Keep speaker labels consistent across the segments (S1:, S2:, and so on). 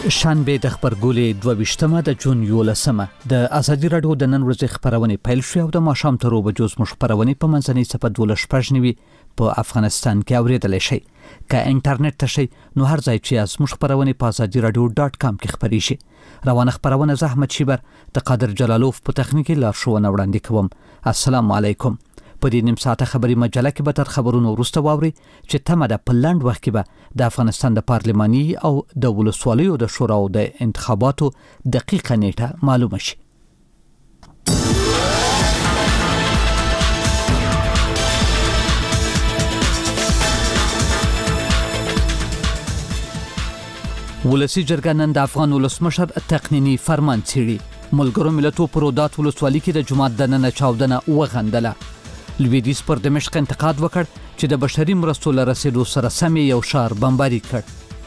S1: شنبه د خبرګولې 22مه د جون 11مه د ازادي رادیو د نن ورځې خبرونه پیل شو او د ماښام تر اوبه جوز مخ خبرونه په منځنۍ صفه 12 په افغانستان کې اوریدل شي که انټرنیټ ته شي نو هر ځای چې از مخ خبرونه په azadiradio.com کې خبري شي. روانه خبرونه زحمت شیبر د قادر جلالوف په تخنیکی لارښوونه وړاندې کوم. السلام علیکم. په دې نیم ساعته خبري مجله کې به تر خبرونو وروسته واوري چې تمه ده په لاند وخت کې به د افغانستان د پارلماني او د ولسوالیو د شوراو د انتخاباتو دقیقه نیټه معلومه شي. ولسی جرګه نن د افغان ولسمشر تقنینی فرمان څیړي. ملګرو ملتونو پر رودات ولسوالۍ کې د جماعت د نن چاودنه وغندله. لویدیځ پر دمشق انتقاد وکړ چې د بشري مرستو لپاره رسیدو سره سم یو شهر بمباري کړ.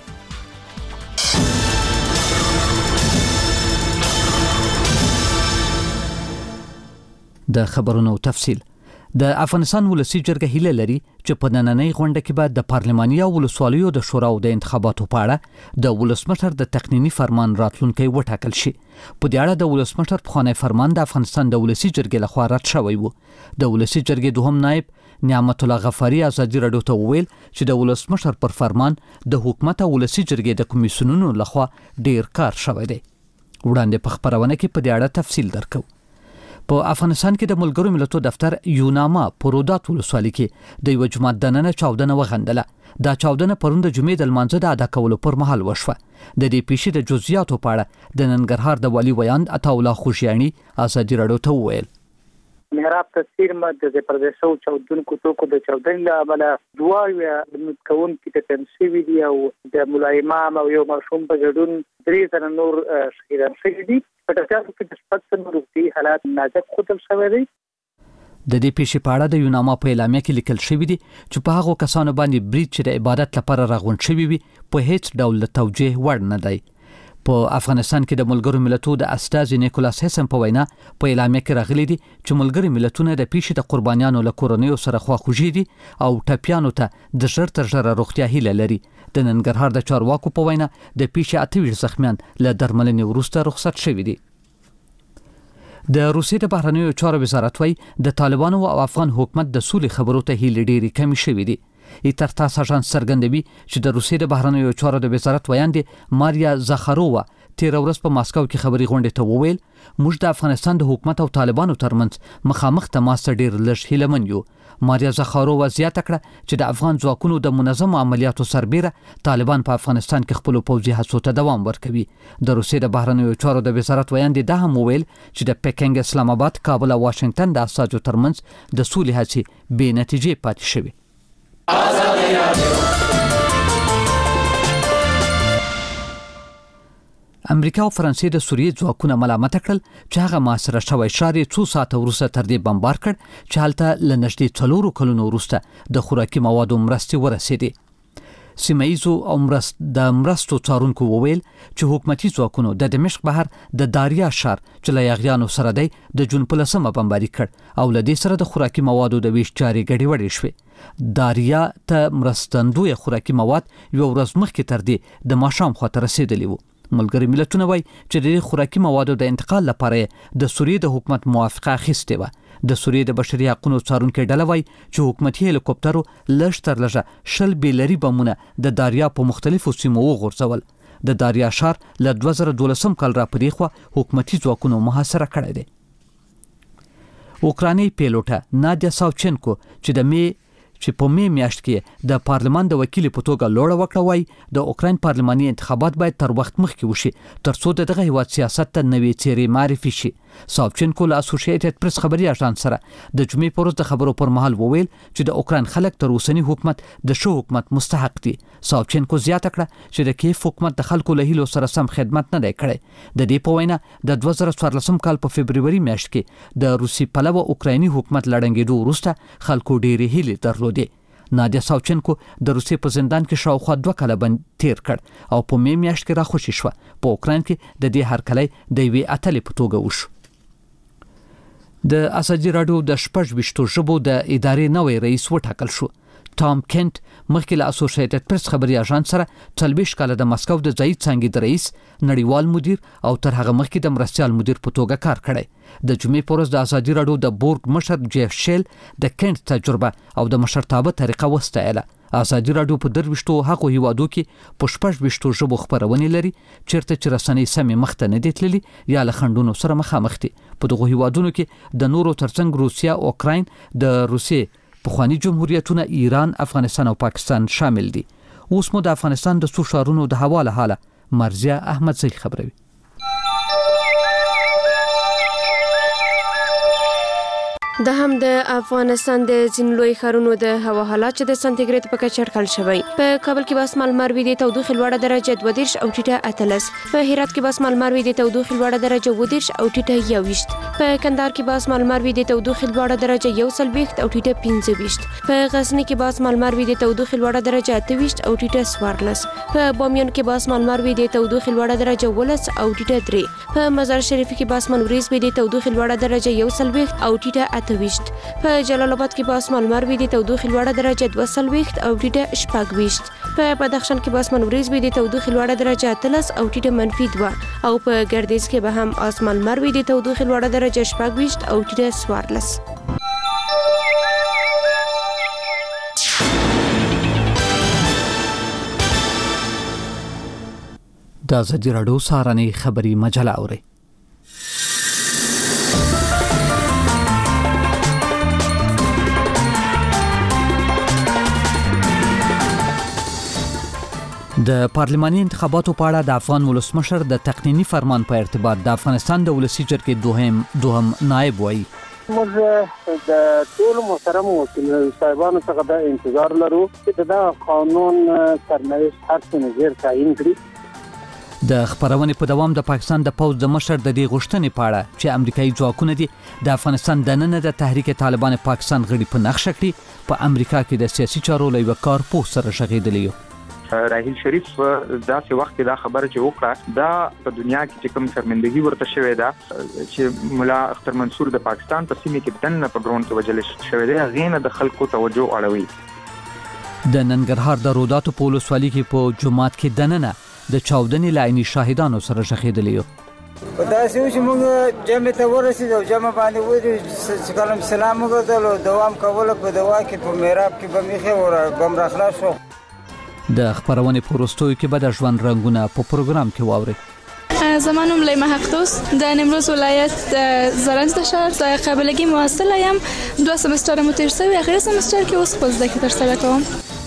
S1: د خبرونو تفصیل. د افغانستان ولسی جرګه هیله لري چې په نننۍ غونډه کې به د پارلماني او ولسوالیو د شوراو د انتخاباتو په اړه د ولسمشر د تقنینی فرمان راتلونکي وټاکل شي. په دې اړه د ولسمشر پخوانی فرمان د افغانستان د ولسی جرګې لخوا رد شوی و. د ولسی جرګې دوهم نائب نعمت الله غفاری ازادي رادیو ته وویل چې د ولسمشر پر فرمان د حکومت او ولسی جرګې د کمیسیونونو لخوا ډیر کار شوی دی. وړاندې په خبرونه کې په دې اړه تفصیل درکو. په افغانستان کې د ملګرو ملتونو دفتر یوناما په رودات ولسوالۍ کې د یو جماعت د نن چاودنه وغندله. دا چاودنه پرون د جمعې د لمانځه د ادا کولو پر مهال وشوه. د دې پیښې د جزئیاتو په اړه د ننګرهار د والی ویاند عطاالله خوشیانی ازادي رادیو ته وویل.
S2: محراب تصویر مده پردیسو چاودونکو توکو د چاودنې له امله دواوی د متکون کې د تنسیوي دی او د مولا امام او یو مشوم په ګډون درې تر نور شهیدان شوي دي. په تاسو کې د سپڅن روغتي حالات ناجک خطر شوی دی.
S1: د دې پیښې په اړه د یوناما په اعلامیه کې لیکل شوی دی چې په هغه کسانو باندې برید چې د عبادت لپاره راغونډ شوی وي په هیڅ ډول توجیه وړ نه دی. په افغانستان کې د ملګرو ملتونو د استازي نیکولاس هیسن په وینا په اعلامیه کې راغلي دي چې ملګرو ملتونو د پیښې د قربانیانو له کورنیو سره خواخوږي دي او ټپیانو ته د ژر تر ژره روغتیا هیله لري. د ننګرهار د چارواکو په وینا د پیښې 28 زخمیان له درملنې وروسته رخصت شوي دي. د روسیې د بهرنیو چارو وزارت وايي د طالبانو او افغان حکومت د سولې خبرو ته هیله ډېری کمی شوې دي. ایترتاس اژانس څرګندوي چې د روسیې د بهرنیو چارو د وزارت ویاندې ماریا زاخارووا تیر ورځ په ماسکو کې خبري غونډه ته وویل موږ د افغانستان د حکومت او طالبانو ترمنځ مخامخ تماس ډیر لږ هیلمن یو. ماریا زاخارووا زیاته کړه چې د افغان ځواکونو د منظم عملیاتو سربېره طالبان په افغانستان کې خپل پوځي هڅو ته دوام ورکوي. د روسیې د بهرنیو چارو د وزارت ویاندې دا هم وویل چې د پکینګ، اسلام آباد، کابل او واشنگټن د اساسو ترمنځ د سولې هڅې بې نتیجې پاتې شوې. امریکا او فرانسې د سوریې ځواکونه ملامت کړل چې هغه محاصره شوی ښار یې څو ساعته وروسته تر دې بمبار کړ چې هلته له نږدې 4 کلونو وروسته د خوراکي موادو مرستې ورسېدې. سیمایزو او د مرستو څارونکو وویل چې حکومتي ځواکونو د دمشق بهر د داریا ښار چې له یاغیانو سره دی د جون په 10مه بمباري کړ او له دې سره د خوراکي موادو د ویش چارې ګډوډې شوې. داریا ته مرستندوی خوراکي مواد یو ورځ مخکې تر دې د ماښام خواته رسیدلی وو. ملګري ملتونه وایي چې د خوراکي موادو د انتقال لپاره د سوریې د حکومت موافقه اخیستې وه. د سوریې د بشري حقوقو څارونکو ډله وایي چې حکومتي هلیکوپټرو لږ تر لږه 10 بیلري بمونه د داریا په مختلفو سیمو وغورځول. د داریا ښار له 2012 کال را پدې خوا حکومتي ځواکونو محاصره کړی دی. اوکراني پیلوټه نادیا ساوچنکو چې په می میاشت کې د پارلمان د وکیل په توګه لوړه وکړه وای د اوکراین پارلماني انتخابات باید تر وخت مخکې وشي ترڅو دغه هیواد سیاست ته نوې څیرې معرفي شي. ساوچنکو له اسوسییټډ پریس خبري اژانس سره د جمعې پر ورځ د خبرو پر مهال وویل چې د اوکراین خلک تر اوسنی حکومت د شو حکومت مستحق دي. ساوچنکو زیاته کړه چې د کیف حکومت د خلکو له هیلو سره سم خدمت نه دی کړی. د دې په وینا د 2014 کال په فبرवरी میاشت کې د روسي پلوه اوکرایني حکومت لړنګېدو وروسته خلکو ډېرې هیلې درلودې. نادیا ساوچنکو د روسیې په زندان کې شاوخوا 2 کاله بند تیر کړ او په می میاشت کې راخوشي شوه. په اوکراین کې د دې هرکلی د یوې اتلې په توګه وشو. د ازادي رادیو د 26 ژبو د ادارې نوې رئیس وټاکل شو. ټام کنت مخکې له اسوسییټډ پریس خبري اژانس سره 40 کال د مسکو د ځای څنګه د رئیس نړیوال مدیر او تر هغه مخکې د مرستيال مدیر په توګه کار کړی. د جمعې په ورځ د ازادي راډیو د بورډ مشر جیف شیل د کنت تجربه او د مشرتابه طریقه وستایله. ازادي راډیو په درويشتو هغه هیوادو کې په 16 ژبو خبرونه لري چیرته چې رسنۍ سمې مخته نه دي تللي یا له خندونو سره مخامخ دي. په دغه هیوادونو کې د نورو ترڅنګ روسیا او اوکراین د روسیې پخوانی جمهوریتونه ایران، افغانستان او پاکستان شامل دي. اوس مو د افغانستان د څو ښارونو د حواله حاله مرزیه احمد زئی خبروي.
S3: د هم د افغانستان د ځینو لوی ښارونو د هوا حالات چې د سانتیګریډ په کچه اټکل شوی. په کابل کې به اسمان لمر وي د تودوخې لوړه درجه 22 او ټیټه 18. په هرات کې به اسمان لمر وي د تودوخې لوړه درجه 22 او ټیټه 21. په کندهار کې به اسمان لمر وي د تودوخې لوړه درجه 21 او ټیټه 25. په غزنی کې به اسمان لمر وي د تودوخې لوړه درجه 28 او ټیټه 14. په بامیان کې به اسمان لمر وي د تودوخې لوړه درجه 18 او ټیټه 3. په مزار شریف کې به اسمان وریځ وي د تودوخې لوړه درجه 21 او ټیټه 28. په جلال آباد کې به اسمان لمر وي د تودوخې لوړه درجه 22 او ټیټه 26. په بدخشان کې به اسمان وریځ وي د تودوخې لوړه درجه 13 او ټیټه -2 او په ګردیز کې به هم اسمان لمر وي د تودوخې لوړه درجه 26 او ټیټه 14.
S1: د ازادي راډیو سهارنۍ خبري مجله اوري. د پارلماني انتخاباتو په اړه د افغان ولسمشر د تقنینی فرمان په ارتباط د افغانستان د ولسی جرګې دوهم نائب وایي.
S2: موږ د ټول محترم وکیل صاحبانو څخه د انتظار لرو چې دا قانون سرنوشت هر څه زیر تعیین کړي.
S1: د خبرونې په دوام د پاکستان د پوز د مشر د دې غوښتنې په اړه چې امریکایي ځواکونه دي د افغانستان دننه د تحریک طالبان پاکستان غړي په نقشه کړي په امریکا کې د سیاسي چارو لوی کارپوه سره شغېدلی یو.
S4: راحیل شریف داسې وخت دا خبره چې وکړه دا په دنیا کې چې کوم شرمندګي ورته شوې ده چې مولا اختر منصور د پاکستان په سیمه کې دنه په ډرون کې وجل شوې ده غینه د خلکو توجه اړوي.
S1: د ننګرهار د روداتو په ولسوالۍ کې په جمعات کې دننه د چاودنې لایني شاهدانو سره شخېدلی یو.
S5: په داسې و چې موږ جمع ته ورسېدو جمع باندې ودرېدو کلم سلام وکړلو دوام کوله په دوا کې په میراب کې به میخې بم راخلاص شو.
S1: د خبرونې په وروستیو کې به د ژوند رنګونه په پروګرام کې واورئ.
S6: زما نوم لیما حقدوس د نیمروز ولایت زرنج د شهر د قابلګي محصله یم. 2 سمستر مو تیر شوی اخر سمستر کې اوس خپل زده کړې ترسره کوم.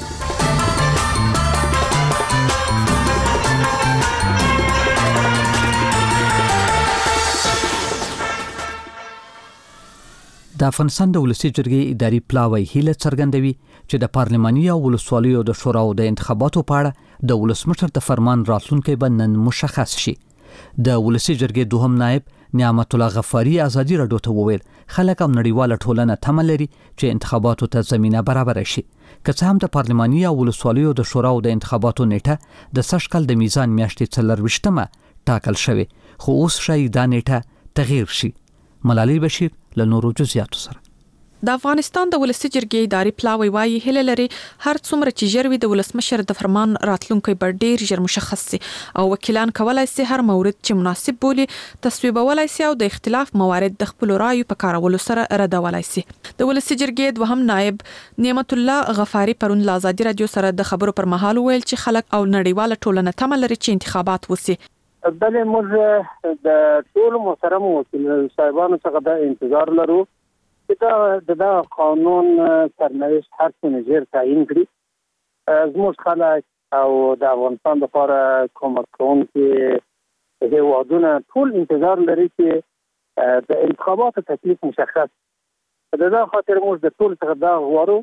S6: د افغانستان د ولسی جرګې اداري پلاوی هیله څرګندوي چې د پارلماني او ولسوالیو د شوراو د انتخاباتو په اړه د ولسمشر د فرمان راتلونکي به نن مشخص شي. د ولسی جرګې دوهم نائب نعمت الله غفاری ازادي راډیو ته وویل خلک او نړیواله ټولنه تمه لري چې انتخاباتو ته زمينه برابر شي. که څه هم د پارلماني او ولسوالیو د شوراو د انتخاباتو نیټه د سږکال د میزان میاشتې 24مه ټاکل شوی خو اوس شاید دا نیټه تغییر شي. ملالۍ بشیر له نورو جزئیاتو سره.
S7: د افغانستان د ولسی جرګې اداري پلاوی وايي هله لري هر څومره چې ژر د ولسمشر د فرمان راتلونکي بر ډیر ژر مشخص سي او وکیلان کولای سي هر مورد چې مناسب بولي تصویبولای سي او د اختلاف موارد د خپل رایو په کارولو سره ردولای سي. د ولسی جرګې دوهم نائب نعمت الله غفاری پرون له ازادي راډیو سره د خبرو پر مهال ویل چې خلک او نړیواله ټولنه تمه لري چې انتخابات وسي.
S2: بلې موږ د ټول محترم وکیل صاحبانو څخه د انتظار لرو چې دا قانون سرنوشت هر څه زیر تعیین کړي. زموږ خلک او د افغانستان لپاره کومک کوونکي هیوادونه ټول انتظار لري چې د انتخاباتو تکلیف مشخص. د دا خاطر موږ د ټول څخه دا غواړو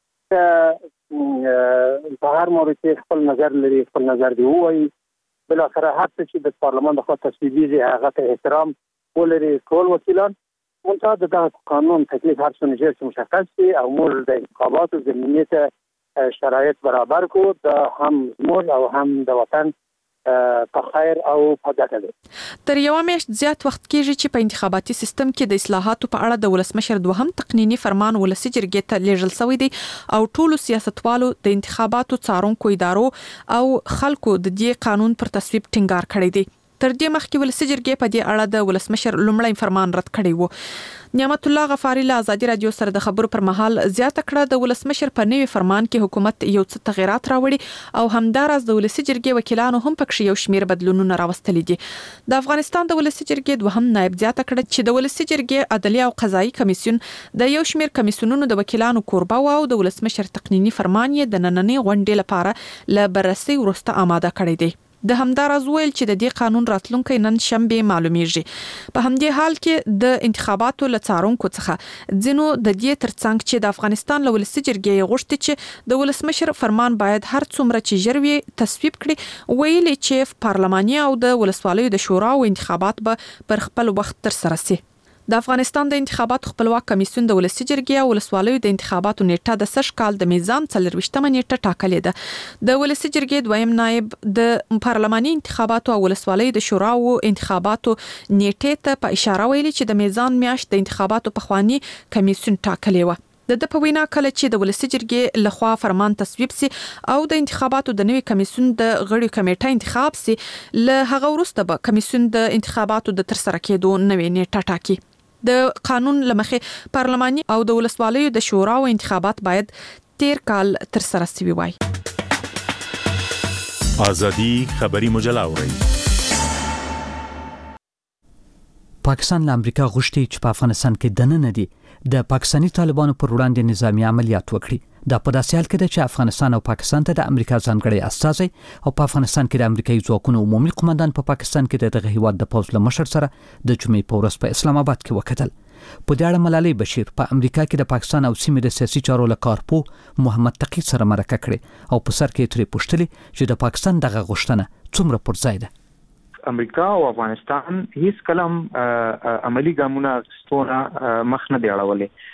S2: چې په هر مورد کې خپل نظر لري خپل نظر دی وایي. بل اخر هر څه چې د پارلمان د خوا تصویبیږي هغه ته احترام ولري ټول وکیلان. منتها د قانون تکلیف هر څه نشي مشخص شي او موږ د انتخاباتو زمینه ته شرایط برابر کو د هم موږ او هم د وطن په خیر او په ګټه ده.
S7: تر یو میاشت زیات وخت کېږي چې په انتخاباتي سیستم کې د اصلاحاتو په اړه د ولسمشر دوهم تقنینی فرمان ولسی جرګې ته لیږل شوی دی او ټولو سیاستوالو د انتخاباتو څارونکو ادارو او خلکو د دې قانون پر تصویب ټینګار کړی دی. تر دې مخکې ولسی جرګې په دې اړه د ولسمشر لومړی فرمان رد کړی و. نعمت الله غفاری له ازادي رادیو سره د خبرو پر مهال زیاته کړه د ولسمشر په نوي فرمان کې حکومت یو څه تغیرات راوړي او همدارس د ولسی جرګې وکیلانو هم پکې یو شمیر بدلونونه راوستلي دي. د افغانستان د ولسی جرګې دوهم نائب زیاته کړه چې د ولسی جرګې عدالي او قضایي کمیسیون د یو شمیر کمیسیونونو د وکیلانو کوربه او د ولسمشر تقنینی فرمان یې د نننۍ غونډې لپاره ل بررسي ورسته آماده کړی دی. د همدارز ویل چې د دې قانون راتلونکي نن شنبه معلومیږي. په همدې حال کې د انتخاباتو لڅارونکو څخه ځینو د دې ترڅنګ چې د افغانستان ولسی جرګې غوښتي چې د ولسمشر فرمان باید هر څومره چې ژر وي تصویب کړي، ویلي چې پارلماني او د ولسوالیو د شورا او انتخابات به پر خپل وخت تر سره شي. د افغانستان د انتخاباتو خپلواک کمیسیون د ولسی جرګې او ولسوالیو د انتخاباتو نیټه د سږ کال د میزان 24مه نیټه ټاکلې ده. د ولسی جرګې دویم نائب د پارلماني انتخاباتو او ولسوالیو د شورا او انتخاباتو نیټه ته په اشاره ویلي چې د میزان میاشت د انتخاباتو په خواني کمیسیون ټاکلې و. د په وینا کله چې د ولسی جرګې لخوا فرمان تصویب سي او د انتخاباتو د نوي کمیسیون د غړي کمیټه انتخاب سي، له هغه وروسته به کمیسیون د انتخاباتو د ترسره کېدو نوې نیټه ټاکي. د قانون لمخې پارلماني او د ولسوالیو د شورا او انتخابات باید تیر کال تر سره شوي وای.
S8: ازادي خبري مجله اوري.
S1: پاکستان له امریکا غوښتي چې په افغانستان کې دننه دي د پاکستاني طالبانو پر وړاندې نظامی عملیات وکړي. دا په داسې حال کې ده چې افغانستان او پاکستان ته د امریکا ځانګړی استازی او په افغانستان کې د امریکایي ځواکونو عمومي قومندان په پاکستان کې د دغه هیواد د پوځ له مشر سره د جمعې په ورځ په اسلام آباد کې وکتل. په دې اړه ملالۍ بشیر په امریکا کې د پاکستان او سیمې د سیاسي چارو له کارپو محمد تقی سره مرکه کړې او په سر کې ترې پوښتلې چې د پاکستان دغه غوښتنه څومره پر ځای ده.
S4: امریکا او افغانستان هیڅ کلم عملی ګامونه ستونه مخ نه دی اړولې،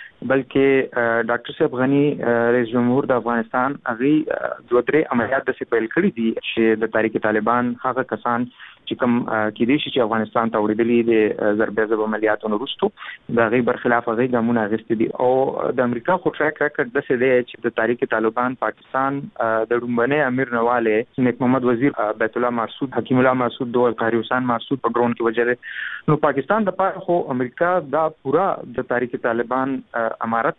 S4: بلکې ډاکټر صاحب غنی رئیس جمهور د افغانستان هغه دوه درې عملیات د سپیل کړی دي چې د تحریک طالبان هغه کسان چې کوم کې دي چې افغانستان ته وړاندې دي ضربې عملیاتونو وروسته د غي برخلاف هغه ګامونه غوښتي دي او د امریکا خو ټریک ریکارډ د څه دی چې د تحریک طالبان پاکستان د ډومبنه امیر نواله نیک محمد وزیر بیت الله مسعود حکیم الله مسعود دوه قاری حسین مسعود په ډرون کې وجره نو پاکستان د پاره خو امریکا دا پورا د تحریک طالبان امارت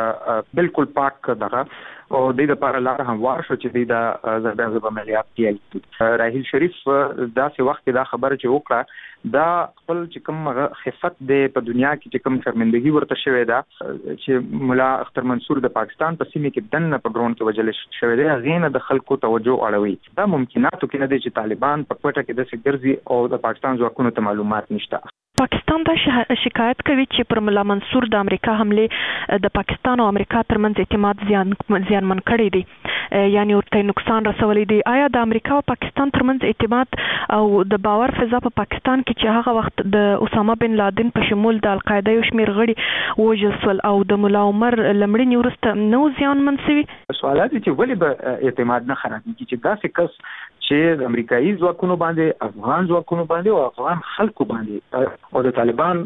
S4: بالکل پاک دغه او د لپاره لار هموار شو چې د ضربې عملیات کیږي. راهیل شریف داسې وخت دا خبره چې وکړه دا خپل چې کوم خفت د په دنیا کې چې کوم شرمندګي ورته شوې ده چې مولا اختر منصور د پاکستان په سیمه کې دنه په ډرون کې وجل شوې ده، غینه د خلکو توجه اړوي. دا ممکناتو کې نه دي چې طالبان په کوټه کې د سګرزي او د پاکستان ځواکونو ته معلومات نشته.
S9: پاکستان دا شکایت کوي چې پر مولا منصور د امریکا حمله د پاکستان او امریکا ترمنځ اعتماد زیانمن کړی دی، یعنی ورته نقصان رسولی دی. آیا د امریکا او پاکستان ترمنځ اعتماد او د باور فضا په پاکستان کې چې هغه وخت د اسامه بن لادن په شمول د القاعده یو شمیر غړي وژل شول او د مولا عمر لمړنی ورسته نو زیانمن شوی؟
S4: سوالات چې ولې به اعتماد نه خرابېږي چې داسې کس چې د امریکایي ځواکونو باندې افغان ځواکونو باندې او افغان خلکو باندې او د طالبان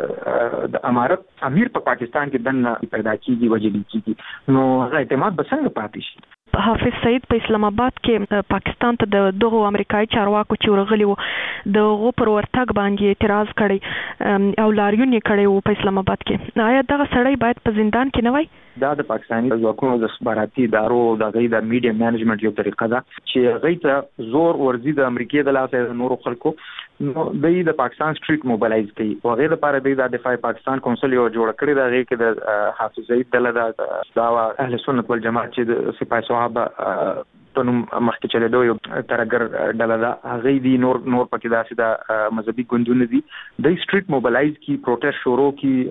S4: د امارت امیر په پاکستان کې دنه پیدا کیږي وجلی کیږي، نو هغه اعتماد به څنګه پاتې شي؟
S9: حافظ سعید په اسلام آباد کې پاکستان ته د دغه امریکایي چارواکو چې ورغلي وو دغه پر ورتګ باندې اعتراض کړي او لاریون یې کړی وو په اسلام آباد کې. آیا دغه سړی باید په زندان کې نه وای؟
S4: دا د پاکستاني ځواکونو د استخباراتي ادارو د غي د میډیا مینجمنت یو طریقه ده چې غي ته زور ورزي د امریکای د لاسه نورو خلکو نو د پاکستان سټریټ موبلایز کوي او غیر لپاره د دفاع پاکستان کونسل یو جوړ کړی دا غي کې د حافظ سعید دله دا اهل سنت والجماعت چې د سپاه صحابه په نوم مخکې چلیدو یو ترګر ډله ده، هغه دی نور پکې داسې د مذهبي ګوندونه دي د سټریټ موبلایز کی پروټیسټ شروع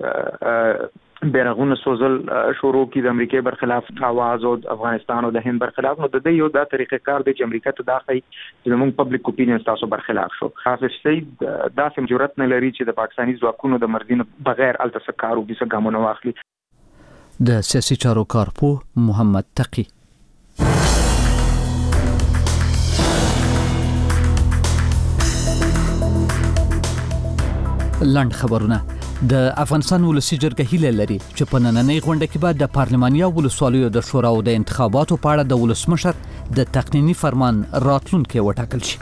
S4: کی بیرغونه سوزل شروع کی د امریکای برخلاف आवाज او افغانستان او د هند برخلاف، نو د دې یو دا طریقې کار دی چې امریکا ته داخلي چې موږ پبلک اوپینین تاسو برخلاف شو. حافظ سعید داسې جرأت نه لري چې د پاکستاني ځواکونو د مرزینو بغیر الته کارو د ګامونو واخلي.
S1: د سیاسي چارو کارپو محمد تقی. لاند خبرونه د افغانستان ولسی جرګه هیله لري چې په نننۍ غونډه کې به د پارلماني او ولسوالیو د شورا او د انتخاباتو په اړه د ولسمشر د تقنینی فرمان راتلونکي وټاکل شي.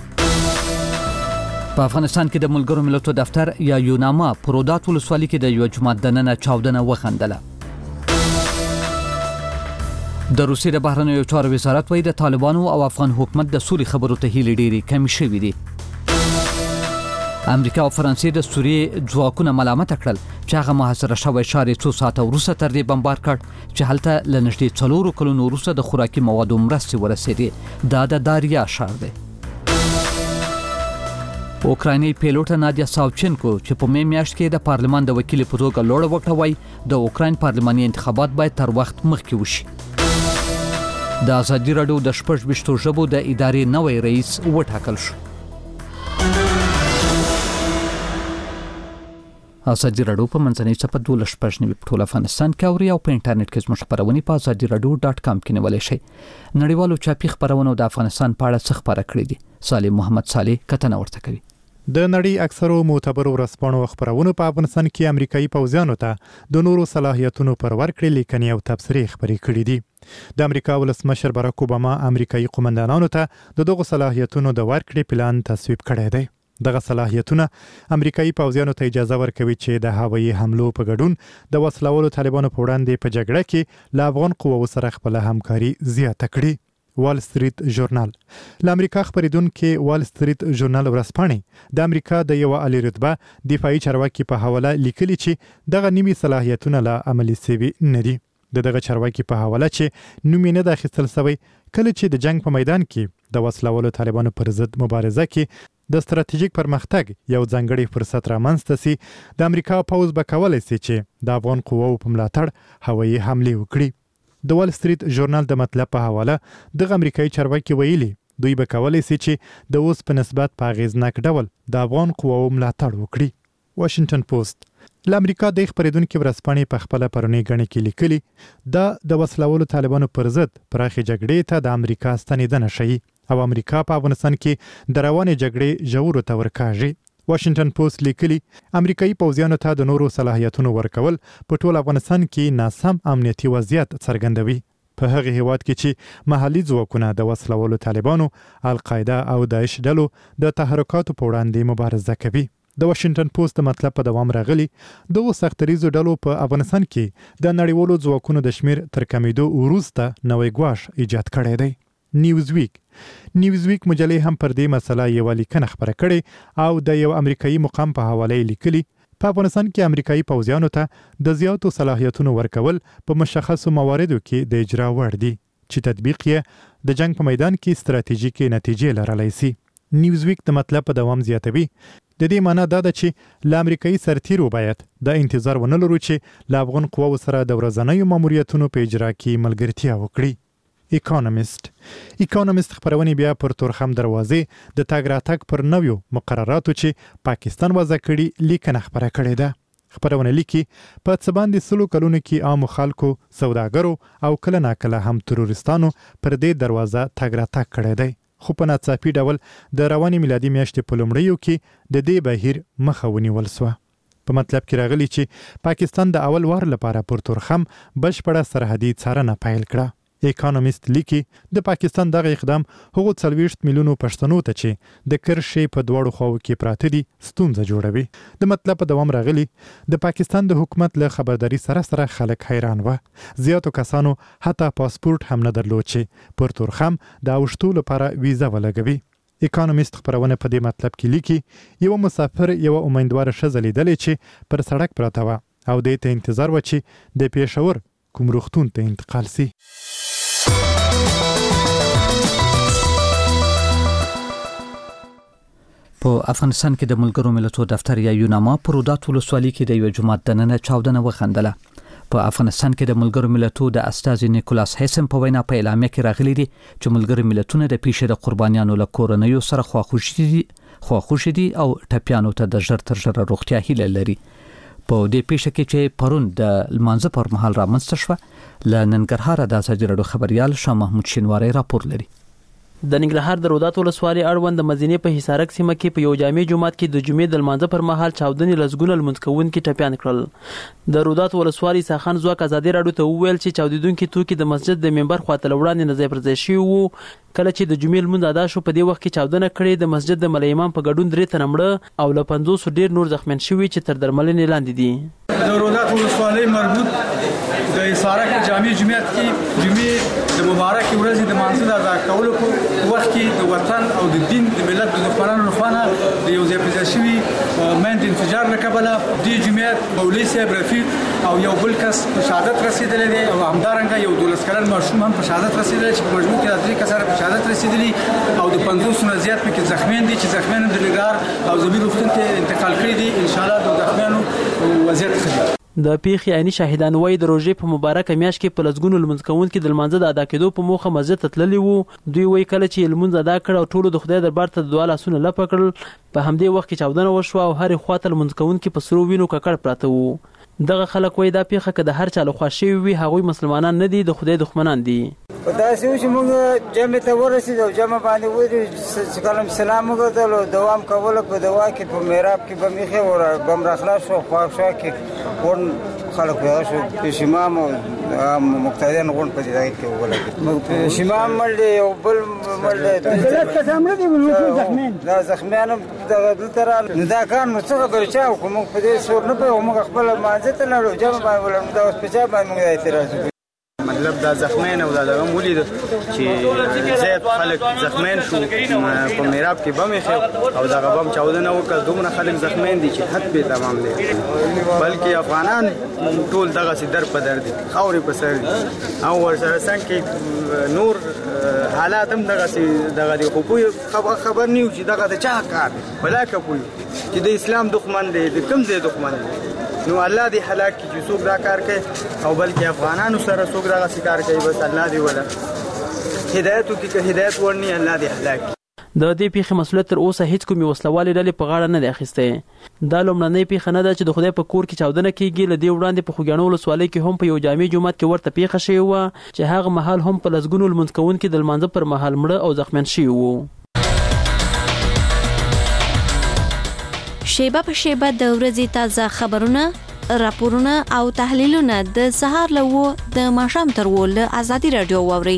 S1: په افغانستان کې د ملګرو ملتونو دفتر یا یوناما پرودات ولسوالۍ کې د یو جماعت دننه چاودنه وخندله. د روسیې د بهرنیو چارو وزارت وايي د طالبانو او افغان حکومت د سولې خبرو ته هیلې ډېری کم شوې دي. امریکا او فرانسې د سوریې ځواکونه ملامت کړل چې هغه محاصره شوی ښار 2 ساعته وروسته تر دې بمبار کړ چې هلته لنږدې 4 کلونو وروسته د خوراکي موادو مرستې ورسېدې. دا د داریا ښار دی. اوکرایني پیلوټ نادیا ساوچنکو چې په مې میاشت کې د پارلمان د وکیل په توګه لوړه وکړه وای د اوکراین پارلماني انتخابات باید تر وخت مخکې وشي. د ازادي راډیو د 28 ژبو د ادارې نوی رئیس وټاکل شو. ازادي راډیو په منځنۍ صفحه 12 په ټول افغانستان کې اوري او په انټرنیټ کې زموږ خبرونه په azadiradio.com کې نیولای شئ. نړیوالو چاپی خبرونه د افغانستان په اړه څه خبره کړې دي. صالح محمد صالح کتنه ورته کوي.
S10: د نړۍ اکثرو معتبرو ورځپاڼو خبرونه په افغانستان کې امریکایي پوځیانو ته د نورو صلاحیتونو پر ورکړې لیکنې او تبصرې خبرې کړې دي. د امریکا ولسمشر باراک اوباما امریکایي قومندانانو ته دغه صلاحیتونو د ورکړې پلان تصویب کړی دی. دغه صلاحیتونه امریکایي پوځیانو ته اجازه ورکوي چې د هوایي حملو په ګډون د وسلوالو طالبانو په وړاندې په جګړه کې له افغان قواو سره خپل همکاري زیاته کړي. وال سټریټ ژورنال له امریکا خبرېدونکو وال سټریټ ژورنال ورځپاڼې د امریکا د یو عالی رتبه دفاعي چارواکي په حواله لیکلي چې دغه نیمه صلاحیتونه لا عملي سوي نه دي. دغه چارواکي په حواله چې نوم نه داخل سوی کله چې د جنگ په میدان کې د وسلوالو طالبانو پر ضد مبارزه کې د ستراتیژیک پرمختګ یو ځانګړی فرصت رامنځته سي د امریکا پوځ به کولای شي چې د افغان قواو په ملاتړ هوایي حمله وکړي. د وال سټریټ ژورنال د مطلب په حواله د امریکایي چارواکي ویلي دوی به کولای شي چې د اوس په نسبت په غیزناک ډول د افغان قواو ملاتړ وکړي. واشنگټن پوسټ ل امریکا د خبرېدونکو ورځپاڼې په خپل پرونی غنې کې لیکلي دا د وسلوالو طالبانو پر ضد پراخي جګړې ته د امریکا ستنیدنه شي او امریکا په افغانستان کې د روانې جګړې ژورو ته ورکاږي. واشنگټن پوسټ لیکلي امریکایي پوځیانو ته د نورو صلاحیتونو ورکول په ټول افغانستان کې ناسم امنیتي وضعیت څرګندوي. په هغه هیواد کې چې محلي ځواکونه د وسلوالو طالبانو، القاعده او داعش ډلو د تحرکاتو په وړاندې مبارزه کوي. د واشنگټن پوسټ د مطلب په دوام راغلي دغه سختریزو ډلو په افغانستان کې د نړیوالو ځواکونو د شمیر تر کمیدو وروسته نوې ګواښ ایجاد کړی دی. نیوزویک مجلې هم پر دې مسله یو لیکنه خبره کړې او د یو امریکایي مقام په حواله لیکلي په افغانستان کې امریکایي پوځیانو ته د زیاتو صلاحیتونو ورکول په مشخصو مواردو کې د اجرا وړ دي چې تطبیق یې د جنگ په میدان کې ستراتیژیکي نتیجې لرلای شي. نیوزویک د مطلب په دوام زیاتوي د دې معنی دا ده چې ل امریکایي سرتیرو باید د انتظار ونه لرو چې ل افغان قواو سره د ورځنیو ماموریتونو په اجرا کې ملګرتیا وکړي. اکونومیست خبرونه بیا پر تورخم دروازې د تاګ راتګ پر نویو مقرراتو چې پاکستان وضع کړي لیکنه خبره کړې ده. خبرونه لیکي په څه باندې 100 کلونو کې عام خلکو، سوداګرو او کله ناکله هم تروریستانو پر دې دروازه تاګ راتګ کړی دی. خو په ناڅاپي ډول د رواني میلادي میاشتې په لومړیو کې د دې بهیر مخه ونیول شوه. په مطلب کې راغلی چې پاکستان د اول وار لپاره پر تورخم بشپړه سرحدي څارنه پیل کړه. اکونومیست لیکي د پاکستان دغه اقدام هغو 40 میلیونو پښتنو ته چې د کرشي په دواړو خواو کې پراته دي ستونزه جوړوي. د مطلب په دوام راغلی د پاکستان د حکومت له خبرداري سره خلک حیران و. زیاتو کسانو حتی پاسپورت هم نه درلود چې پر تورخم د اوښتو لپاره ویزه ولګوي. اکونومیست خبرونه په دې مطلب کې لیکي یو مسافر یو امیدوار ښځه لیدلې چې پر سړک پراته و او دې ته انتظار و چې د پېښور کوم روغتون ته انتقال شي.
S1: په افغانستان کې د ملګرو ملتونو دفتر یا یوناما پرودات ولسوالۍ کې د یو جماعت دننه چاودنه وخندله. په افغانستان کې د ملګرو ملتونو د استازي نیکولاس هیسم په وینا په اعلامیه کې راغلي دي چې ملګرو ملتونو د پیښې د قربانیانو له کورنیو سره خواخوشي دي او ټپیانو ته د ژر تر ژره روغتیا هیله لري. په دې پیښه کې چې پرون د لمانځه پر مهال رامنځته شوه ل ننګرهار د ازادي راډیو خبريال شاه محمود شینواری راپور لري.
S11: د ننګرهار د رودات ولسوالۍ اړوند د مدینې په حصارک سیمه کې په یو جامع جومات کې د جمعې د لمانځه پر مهال چاودنې لسګونه لمونځ کوونکي ټپیان کړل. د رودات ولسوالۍ ساخن ځواک ازادي راډیو ته وویل چې چاودېدونکي توکي د مسجد د منبر خواته له وړاندې نه ځای پر ځای شوي وو. کله چې د جمعې لمونځ ادا شو په دې وخت کې چاودنه کړې. د مسجد د ملا امام په ګډون 3 تنه مړه او له 50 ډیر نور زخمیان شوي چې تر درملنې لاندې دي.
S12: د رودات ولسوالۍ مربوط د حصارک جامع جومات کې جمعې د مبارک ورځې د مانځه ادا کولو په وخت کې د وطن او د دین د ملت د دښمنانو لخوا د یو ځای پر ځای شوي مند انفجار له کبله د جمعیت مولوي صاحب رفیق او یو بل کس په شهادت رسیدلی دی او همدارنګه یو 12 کلن ماشوم هم په شهادت رسیدلی چې په مجموع کې 3 کسان په شهادت رسیدلی او د 50 نه زیات پکې زخمیان دي چې زخمیان د نګار او زمیر روغتون ته انتقال کړي دي. ان شاء الله د زخمیانو وضعیت ښه.
S11: د پیښې عیني شاهدان وایي د روژې په مبارکه میاشت کې په لسګونو لمونځ کوونکي د لمانځه د ادا کېدو په موخه مسجد ته تللي وو. دوی وایي کله چې لمونځ ادا کړ او ټولو د خدای دربار ته د دعا لاسونه لپه کړل په همدې وخت کې چاودنه وشوه او هرې خواته لمونځ کوونکي په سرو وینو ککړ پراته وو. دغه خلک وایي دا پیښه که د هر چا لخوا شوې وي هغوی مسلمانان نه دي د خدای دښمنان دي.
S5: په داسې و چې موږ جمع ته ورسېدو جمع باندې ودرېدو چې کله سلام وګرځولو دعا م کوله په دعا کې په محراب کې بم ایښی بم راخلاص شو خواښا کې غونډ خلک هغه شو پیشمام او مقتدیان غونډ په دې کې وګورل پیشمام مړ دی یو بل مړ دی دلته کسان مړ دي زخمیان دا زخمیان دلته راغلل نو دا کار نو څه خبرې چا وکړو موږ په دې سور نه پوهېږو موږ خپله مانځه ته لاړو جمع باندې ولاړو دا اوس په چا باندې موږ دا اعتراض وکړو.
S13: مطلب دا زخمین او دا دغه ولید چې زیات خلک زخمین شو په میراب کې بم یې او دغه بم چاودنه وکړه. دومره خلک زخمین دي چې حد به تمام دي بلکې افغانان ټول دغه سي در په در دي خاورې په سر دي او ورسره څنګه نور حالات هم دغه سي دغه دی خو خبر نیو چې دغه د چا کار بلا کوي چې د اسلام دښمن دی د کوم ځای دښمن دی. نو الله دې هلاک کی چې څوک دا کار کوي او بلکې افغانانو سره څوک دا کار کوي بس الله دې ولا هدایت وکړي هدایت ورني الله دې هلاک.
S11: د دې پیښې مسؤلیت تر اوسه هیڅ کومې وسلوالې ډلې په غاړه نه دی اخیستی. دا لومړنۍ پیښه نه ده چې د خدای په کور کې چاودنه کیږي. له دې وړاندې په خوږیاڼو ولسوالۍ کې هم په یو جامع جومات کې ورته پیښه شوې وه چې هغه مهال هم په لسګونو لمونځ کوونکي د لمانځه پر مهال مړه او زخمیان شوي وو.
S14: شیبه په شیبه د ورځې تازه خبرونه، راپورونه او تحلیلونه د سهار له و د ماښام تر و له ازادي راډیو واورئ.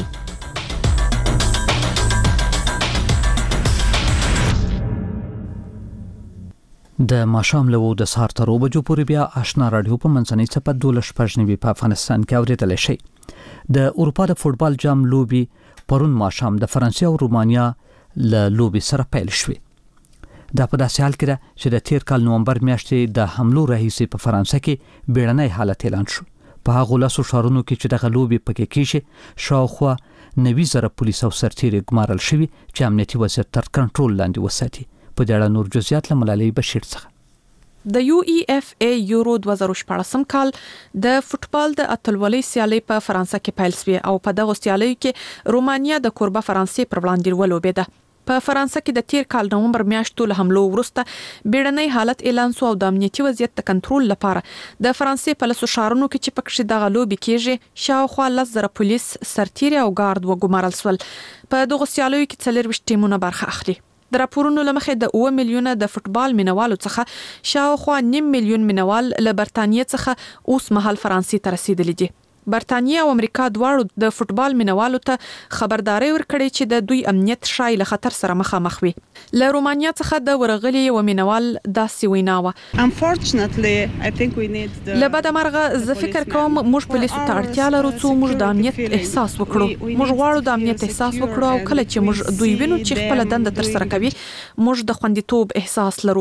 S1: د ماښام له و د سهار تر 2 بجو پورې بیا آشنا راډیو په منځنۍ څپه 12 په افغانستان کې اوریدل شي. د اروپا د فوتبال جام لوبي پرون ماښام د فرانسې او رومانیا له لوبي سره پیل شوې. دا په داسې حال کې ده چې د تیر کال نومبر میاشتې د حملو راهیسې په فرانسه کې بیړنی حالت اعلان شو. په هغو لاسو ښارونو کې چې دغه لوبې پکې کېږي شاوخوا 90,000 پولیس او سرتیري ګمارل شوي چې امنیتي وضعیت تر کنټرول لاندې وساتي. په دې اړه نور جزئیات له ملالۍ بشیر څخه.
S7: د UEFA یورو 2014 کال د فوتبال د اتلولۍ سیالي په فرانسه کې پیل شوه او په دغه سیالي کې رومانیا د کوربه فرانسې پر وړاندې ولوبېده. په فرانسه کې د تیر کال نومبر میاشتو له حملو وروسته بیړنی حالت اعلان شو او د امنیتي وضعیت د کنټرول لپاره د فرانسې په لاسو شهرونو کې چې پکې دغه لوبي کېږي شاوخوا 10,000 پولیس سرتیري او ګارد وګمارل شول. په دغه سیالیو کې 40 ټیمونه برخه اخلي. د راپورونو لمخې د 9 میلیونه د فوتبال مینوالو څخه شاوخوا 9 میلیون مینوال له برتانیې څخه اوس مهال فرانسې ته رسیدلي دي. برتانیې او امریکا دواړو د فوتبال مینوالو ته خبرداري ورکړې چې د دوی امنیت شای له خطر سره مخامخ وي. له رومانیا څخه د ورغلي یو مینوال داسې ویناوه. لبد مرغه زه فکر کوم موږ پولیسو ته اړتیا لرو چې موږ د امنیت احساس وکړو. موږ غواړو د امنیت احساس وکړو او کله چې موږ دوی وینو چې خپل دنده تر سره کوي موږ د خوندیتوب احساس لرو.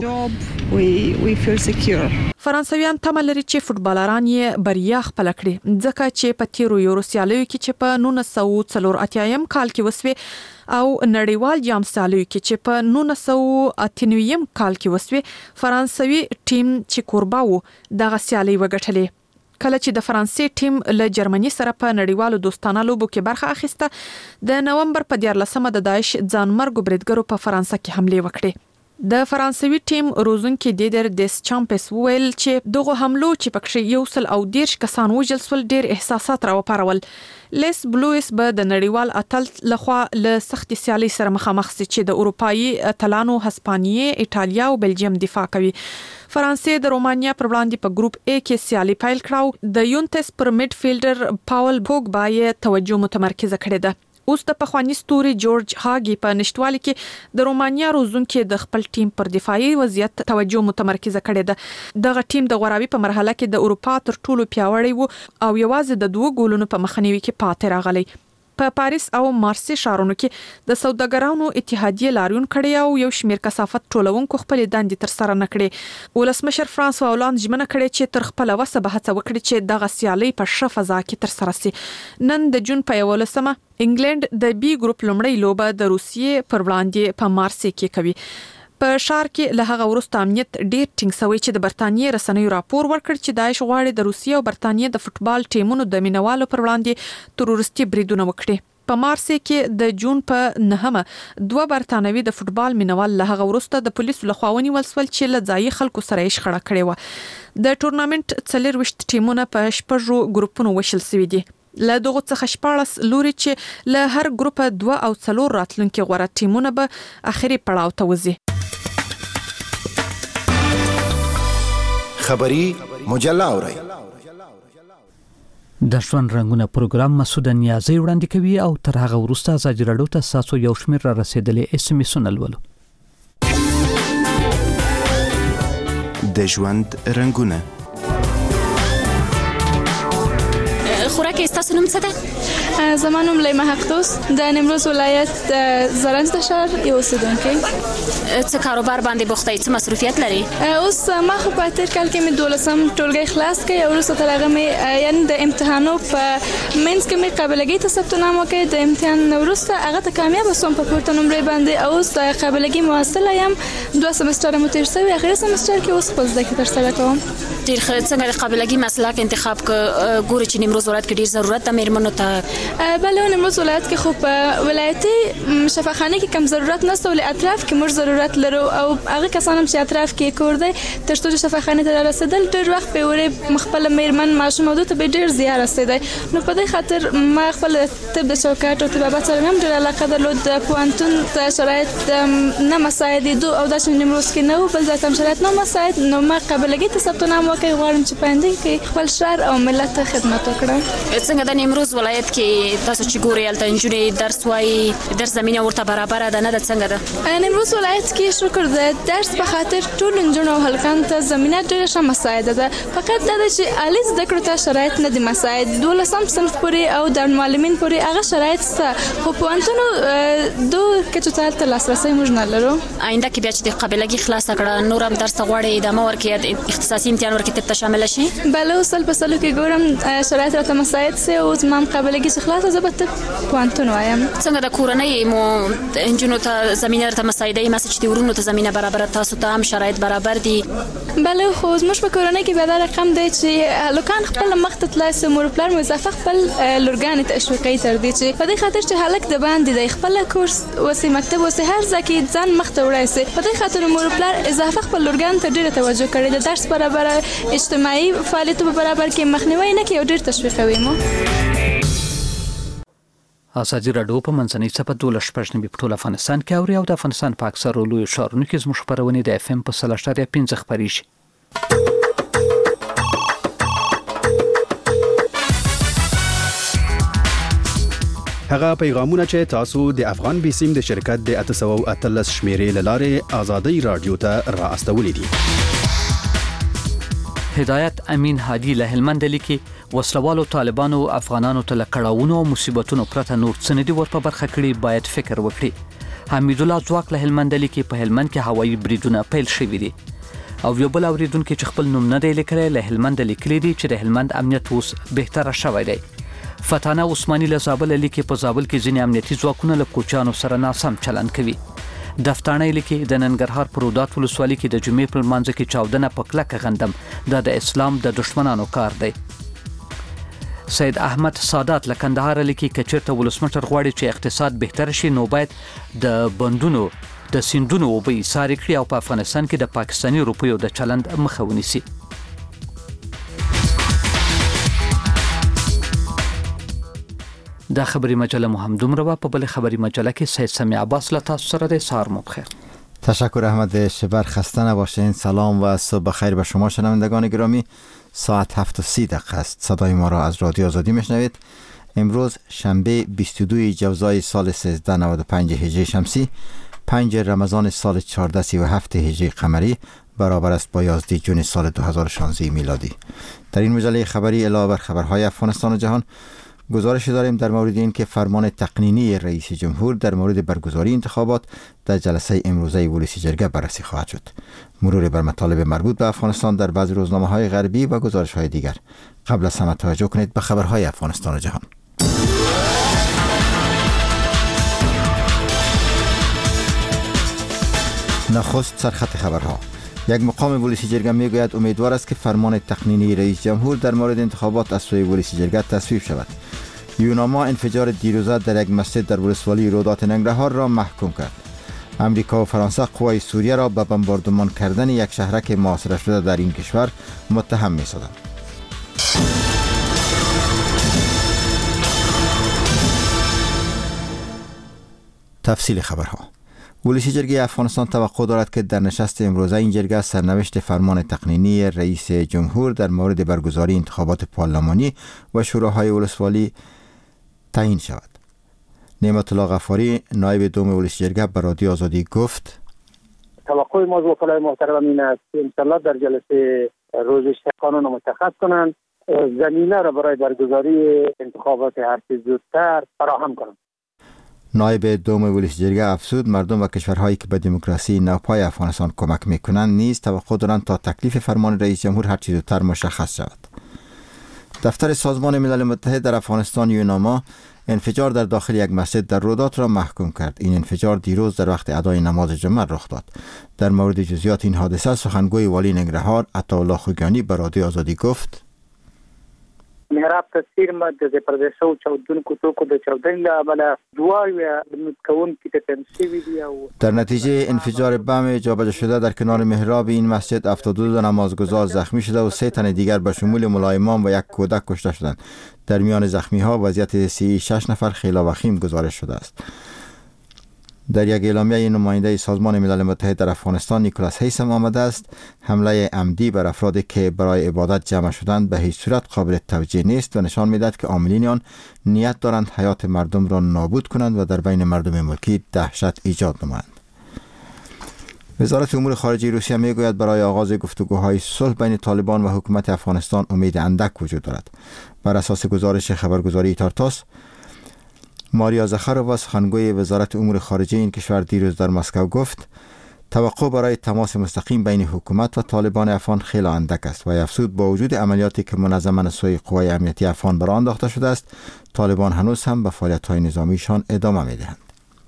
S7: فرانسویان تمه لري چې فوتبالران یې بریا خپل کړي ځکه چې په تیرو یورو سیالیو کې چې په 1984 کال کې وسوي او نړیوال جام سیالیو کې چې په 1998 کال کې وسوي فرانسوي ټیم چې کوربه وو دغه سیالي وګټلې. کله چې د فرانسې ټیم له جرمني سره په نړیوالو دوستانه لوبو کې برخه اخیسته د نومبر په 14 د داعش ځانمرګ بریدګرو په فرانسه کې حمله وکړه. د فرانسوي ټیم روزونکي دیدر دیسچامپس ویل چې دغه حملو چې پکې 110 کسان وژل سول ډیر احساسات راوپارول. لیس بلویس به د نړیوال اتل لخوا له سخت سیالي سره مخامخ سي چې د اروپאי اتلانو هسپانیې، ایټالیا او بلجیم دفاع کوي. فرانسې د رومانیا پر وړاندې په ګروپ A کې سیالي پیل کړو. د یونتس پر میډفیلډر پاول پوګبا یې توجه متمرکزه کړې ده. اوس د پخوانی ستوري جورج هاګي په نشټوالي کې د رومانیا روزونکي د خپل ټیم پر دفاعي وضعیت توجه متمرکزه کړې ده. دغه ټیم د غوراوي په مرحله کې د اروپا تر ټولو پیاوړی وو او یوازې د 2 ګولونو په مخنیوي کې پاتې راغلی. په پاریس او مارسی ښارونو کې د سوداګرانو اتحادیه لاریون کړی او یو شمیر کثافت ټولونکو خپل دندې تر سره نکړي. ولسمشر فرانسوا هولند ژمنه کړې چې تر خپل وسه به هڅه وکړي چې دغه سیالي په ښه فضا کې تر سره شي. نن د جون په 11مه انګلند د بي ګروپ لومړی لوبه د روسیې پر وړاندې په مارسی کې کوي. په شهر کې له هغه وروسته امنیت ډیر ټینګ شوی چې د برتانیې رسنیو راپور ورکړ چې داعش غواړي د روسیې او برتانیې د فوتبال ټیمونو د مینوالو پر وړاندې تروریستي بریدونه وکړي. په مارسی کې د جون په 9مه 2 برتانوي د فوتبال مینوال له هغه وروسته د پولیسو لخوا ونیول شول چې له ځایي خلکو سره یې شخړه کړې و. د ټورنامنت 24 ټیمونه په 6 ګروپونو وشل شوي دي. له دغه څخه 14 لوري چې له هر ګروپ 2 او 4 راتلونکي غوړه ټیمونه به اخري پړاو ته وځي.
S15: خبری مجله اورئ.
S1: د ژوند رنگونه پروګرام مسعود نیازی وړاندې کوي او تر هغه وروسته ازادي راډیو ته تاسو یو شمېر را رسیدلې اس ام اسونه لولو.
S15: د ژوند رنگونه
S16: خوراک استاسو نوم څه ده؟
S17: زما نوم لیما حقدوس د نیمروز ولایت زرنج د شهر یو اوسیدونکی.
S16: څه کاروبار باندې بوخته یې؟ څه مصروفیت لري؟
S17: اوس ما خو په تیر کال کې مې 12م ټولګی خلاص کړ او وروسته تر هغه مې یعنی د امتحانو په منځ کې مې قابلګۍ ته ثبت نام وکړ. د امتحان وروسته هغه ته کامیاب شوم په پورته نمرې باندې او اوس قابلګۍ محصله یم. 2 سمستر مو تیر شوی، اخري سمستر کې اوس خپل زده کړې تر سره کوم.
S16: ډیر ښه. څنګه د قابلګۍ مسلک انتخاب ګوري چې نیمروز ولایت کې ډیر ضرورت د میرمنو ته؟
S17: بله نیمروز ولایت کې خو په ولایتي شفاخانه کې کم ضرورت نشته ولې اطراف کې موږ ضرورت لرو او هغه کسان هم چې اطراف کې کور دی تر څو شفاخانه ته رسیدل ډیر وخت به وره مخبل میرمن ماشوم دوی ته به ډیر زیات رسیدي. نو په دې خاطر ما خپل طب د چوکاټ او طبابت سره هم ډیر علاقه درلود. د پوانتون ته شرایط نه مساعد دي او د نیمروز کې نه بل ځای هم شرایط نه مساعد. نو ما قابلګۍ ته ثبت نام وکړ غواړم چې پاندې کې خپل شهر او ملت ته خدمت وکړم.
S16: څنګه د نیمروز ولایت کې تاسو چې ګورئ الته انجونې درس وایي، درس زمينه ورته برابر ده نه ده؟ څنګه ده
S17: نیمروز ولایت کې؟ شکر ده درس په خاطر ټول انجونو او هلکان ته زمينه ډېره ښه مساعده ده. فقط دا چې علي زده کړو ته شرایط نه دي مساعد. 12م صنف پورې او د معلمین پورې هغه شرایط شته خو پوهنتونو دوه کچو ته لاسرسي موږ نه لرو.
S16: آینده کې بیا چې د قابلګۍ خلاص کړه نور هم درس غواړي ادامه ورکړي اختصاصي امتحان ورکړي ته شامل شي؟
S17: بله وصل په سلو کې ګورم شرایط راته مساعد سي او زما قابلګۍ چې خلاص زه به پوهنتون وایم.
S16: څنګه د کورنۍ مو انجونو ته زمينه ته مساعده یې مسج دي ورونو ته زمينه برابر تاسو ته هم شرایط برابر دي؟
S17: بله خو زموږ په کورنۍ کې به دا رقم دی چې هلکان خپل مخ ته تلای سي مور پلار مو اضافه خپل لورګانې تشویقي تر دې چې په دې خاطر چې هلک د باندې د خپل کورس وسې مکتب وسې هر ځکه ځان مخ ته وړای سي. په دې خاطر مور پلار اضافه خپل لورګان ته ډیره توجه کړې ده. درس برابر اجتماعي فعالیتونو برابر کې مخنیوي نه کوي او ډیر تشویقوي مو.
S1: ازادي راډیو په منځنۍ صفه 12 په ټول افغانستان کې اوري او د افغانستان په اکثر لوی ښارونو کې زموږ خبرونه د اف ام په 3.5 خبريږي.
S18: هغه پیغامونه چې تاسو د افغان بیسیم د شرکت د 813 شمیرې لاره ازادي راډیو ته را استولې دي.
S1: هدایت امین هادي له هلمند لیکي وسلوالو طالبانو افغانانو ته لکړاونو او مصیبتونو پرته نور څه نه دي ورپه برخه کړي باید فکر وکړي. حمید الله ځواک له هلمند لیکي په هلمند کې هوایي بریدونه پیل شوي دي او یو بل اوریدونکو چې خپل نوم نه دی لیکلی له هلمند لیکلي دي چې د هلمند امنیت اوس بهتره شوی دی. فتانه عثماني له زابل لیکي په زابل کې ځینې امنیتي ځواکونه له کوچانو سره ناسم چلند کوي. دفتانه لیکي د ننګرهار په رودات ولسوالۍ کې د جمعې په لمانځه کې چاودنه په کلکه غندم دا د اسلام د دشمنانو کار دی. سید احمد سادات له کندهار لیکي کچېرته ولسمشر غواړي چې اقتصاد بهتر شي نو باید د بندونو د سیندونو اوبه ایسارې کړي او په افغانستان کې د پاکستاني روپیو د چلند مخه ونیسي. دا خبري مجله مهم دومره په بل خبري مجله کې سید سمیع عباس له تاسو سره د سهار مو بخیر.
S19: تشکر احمد شبر، خسته نباشین. سلام و صبح بخیر به شما شنوندگان گرامی. ساعت 7:30 است. صدای ما را از رادیو آزادی میشنوید. امروز شنبه 22 جوزای سال 1395 هجری شمسی، 5 رمضان سال 1437 هجری قمری برابر است با 11 جون سال 2016 میلادی. در این مجله خبری علاوه بر خبرهای افغانستان و جهان گزارش داریم در مورد این که فرمان تقنینی رئیس جمهور در مورد برگزاری انتخابات در جلسه امروزه ولسی جرگه بررسی خواهد شد. مرور بر مطالب مربوط به افغانستان در بعضی روزنامه‌های غربی و گزارش‌های دیگر. قبل از همه توجه کنید به خبرهای افغانستان و جهان. نخست سرخط خبرها. یک مقام ولسی جرگه میگوید امیدوار است که فرمان تقنینی رئیس جمهور در مورد انتخابات از سوی ولسی جرگه تصویب شود. یوناما انفجار دیروزه در یک مسجد در ولسوالی رودات ننگرهار را محکوم کرد. امریکا و فرانسه قوای سوریه را به بمباردمان کردن یک شهرک محاصره شده در این کشور متهم می‌سازند. تفصیل خبرها. ولسی جرگه افغانستان توقع دارد که در نشست امروزه این جرگه سرنوشت فرمان تقنینی رئیس جمهور در مورد برگزاری انتخابات پارلمانی و شوراهای ولسوالی تعیین شود. نعمت الله غفاری نایب دوم ولسی جرگه به رادیو آزادی گفت:
S2: توقع ما از وکلای محترم این است که انشالله در جلسه روزش قانون مشخص کنند، زمینه را برای برگزاری انتخابات هر چه زودتر فراهم کنند.
S19: نایب دوم ولسی جرگه افزود مردم و کشورهایی که به دموکراسی نوپای افغانستان کمک میکنند نیز توقع دارند تا تکلیف فرمان رئیس جمهور هر چه زودتر مشخص شود. دفتر سازمان ملل متحد در افغانستان یوناما انفجار در داخل یک مسجد در رودات را محکوم کرد. این انفجار دیروز در وقت ادای نماز جمعه رخ داد. در مورد جزئیات این حادثه سخنگوی والی ننگرهار عطاالله خوگانی به رادیو آزادی گفت:
S2: محراب تصویر ما د پردیسو چودونکو توکو د چودنې له امله دواړه متکونکي ته تنصیبي دي.
S19: در نتیجه انفجار بم جابجا شده در کنار محراب این مسجد 72 نمازگزار زخمی شده و 3 تن دیگر به شمول مولای امام و یک کودک کشته شدند. در میان زخمی ها وضعیت صحی 6 نفر خیلی وخیم گزارش شده است. در یک اعلامیه نماینده سازمان ملل متحد در افغانستان نیکولاس هیسم آمده است حمله عمدی بر افرادی که برای عبادت جمع شدند به هیچ صورت قابل توجیه نیست و نشان می‌دهد که عاملین آن نیت دارند حیات مردم را نابود کنند و در بین مردم ملکی دهشت ایجاد نمایند. وزارت امور خارجه روسیه میگوید برای آغاز گفتگوهای صلح بین طالبان و حکومت افغانستان امید اندک وجود دارد. بر اساس گزارش خبرگزاری تارتاس، ماریا زخارova سخنگوی وزارت امور خارجه این کشور دیروز در مسکو گفت توقع برای تماس مستقیم بین حکومت و طالبان افغان خیلی اندک است و افزود با وجود عملیاتی که منظما سوی قوای امنیتی افغان بر آن انداخته شده است، طالبان هنوز هم به فعالیت‌های نظامیشان ادامه می‌دهند.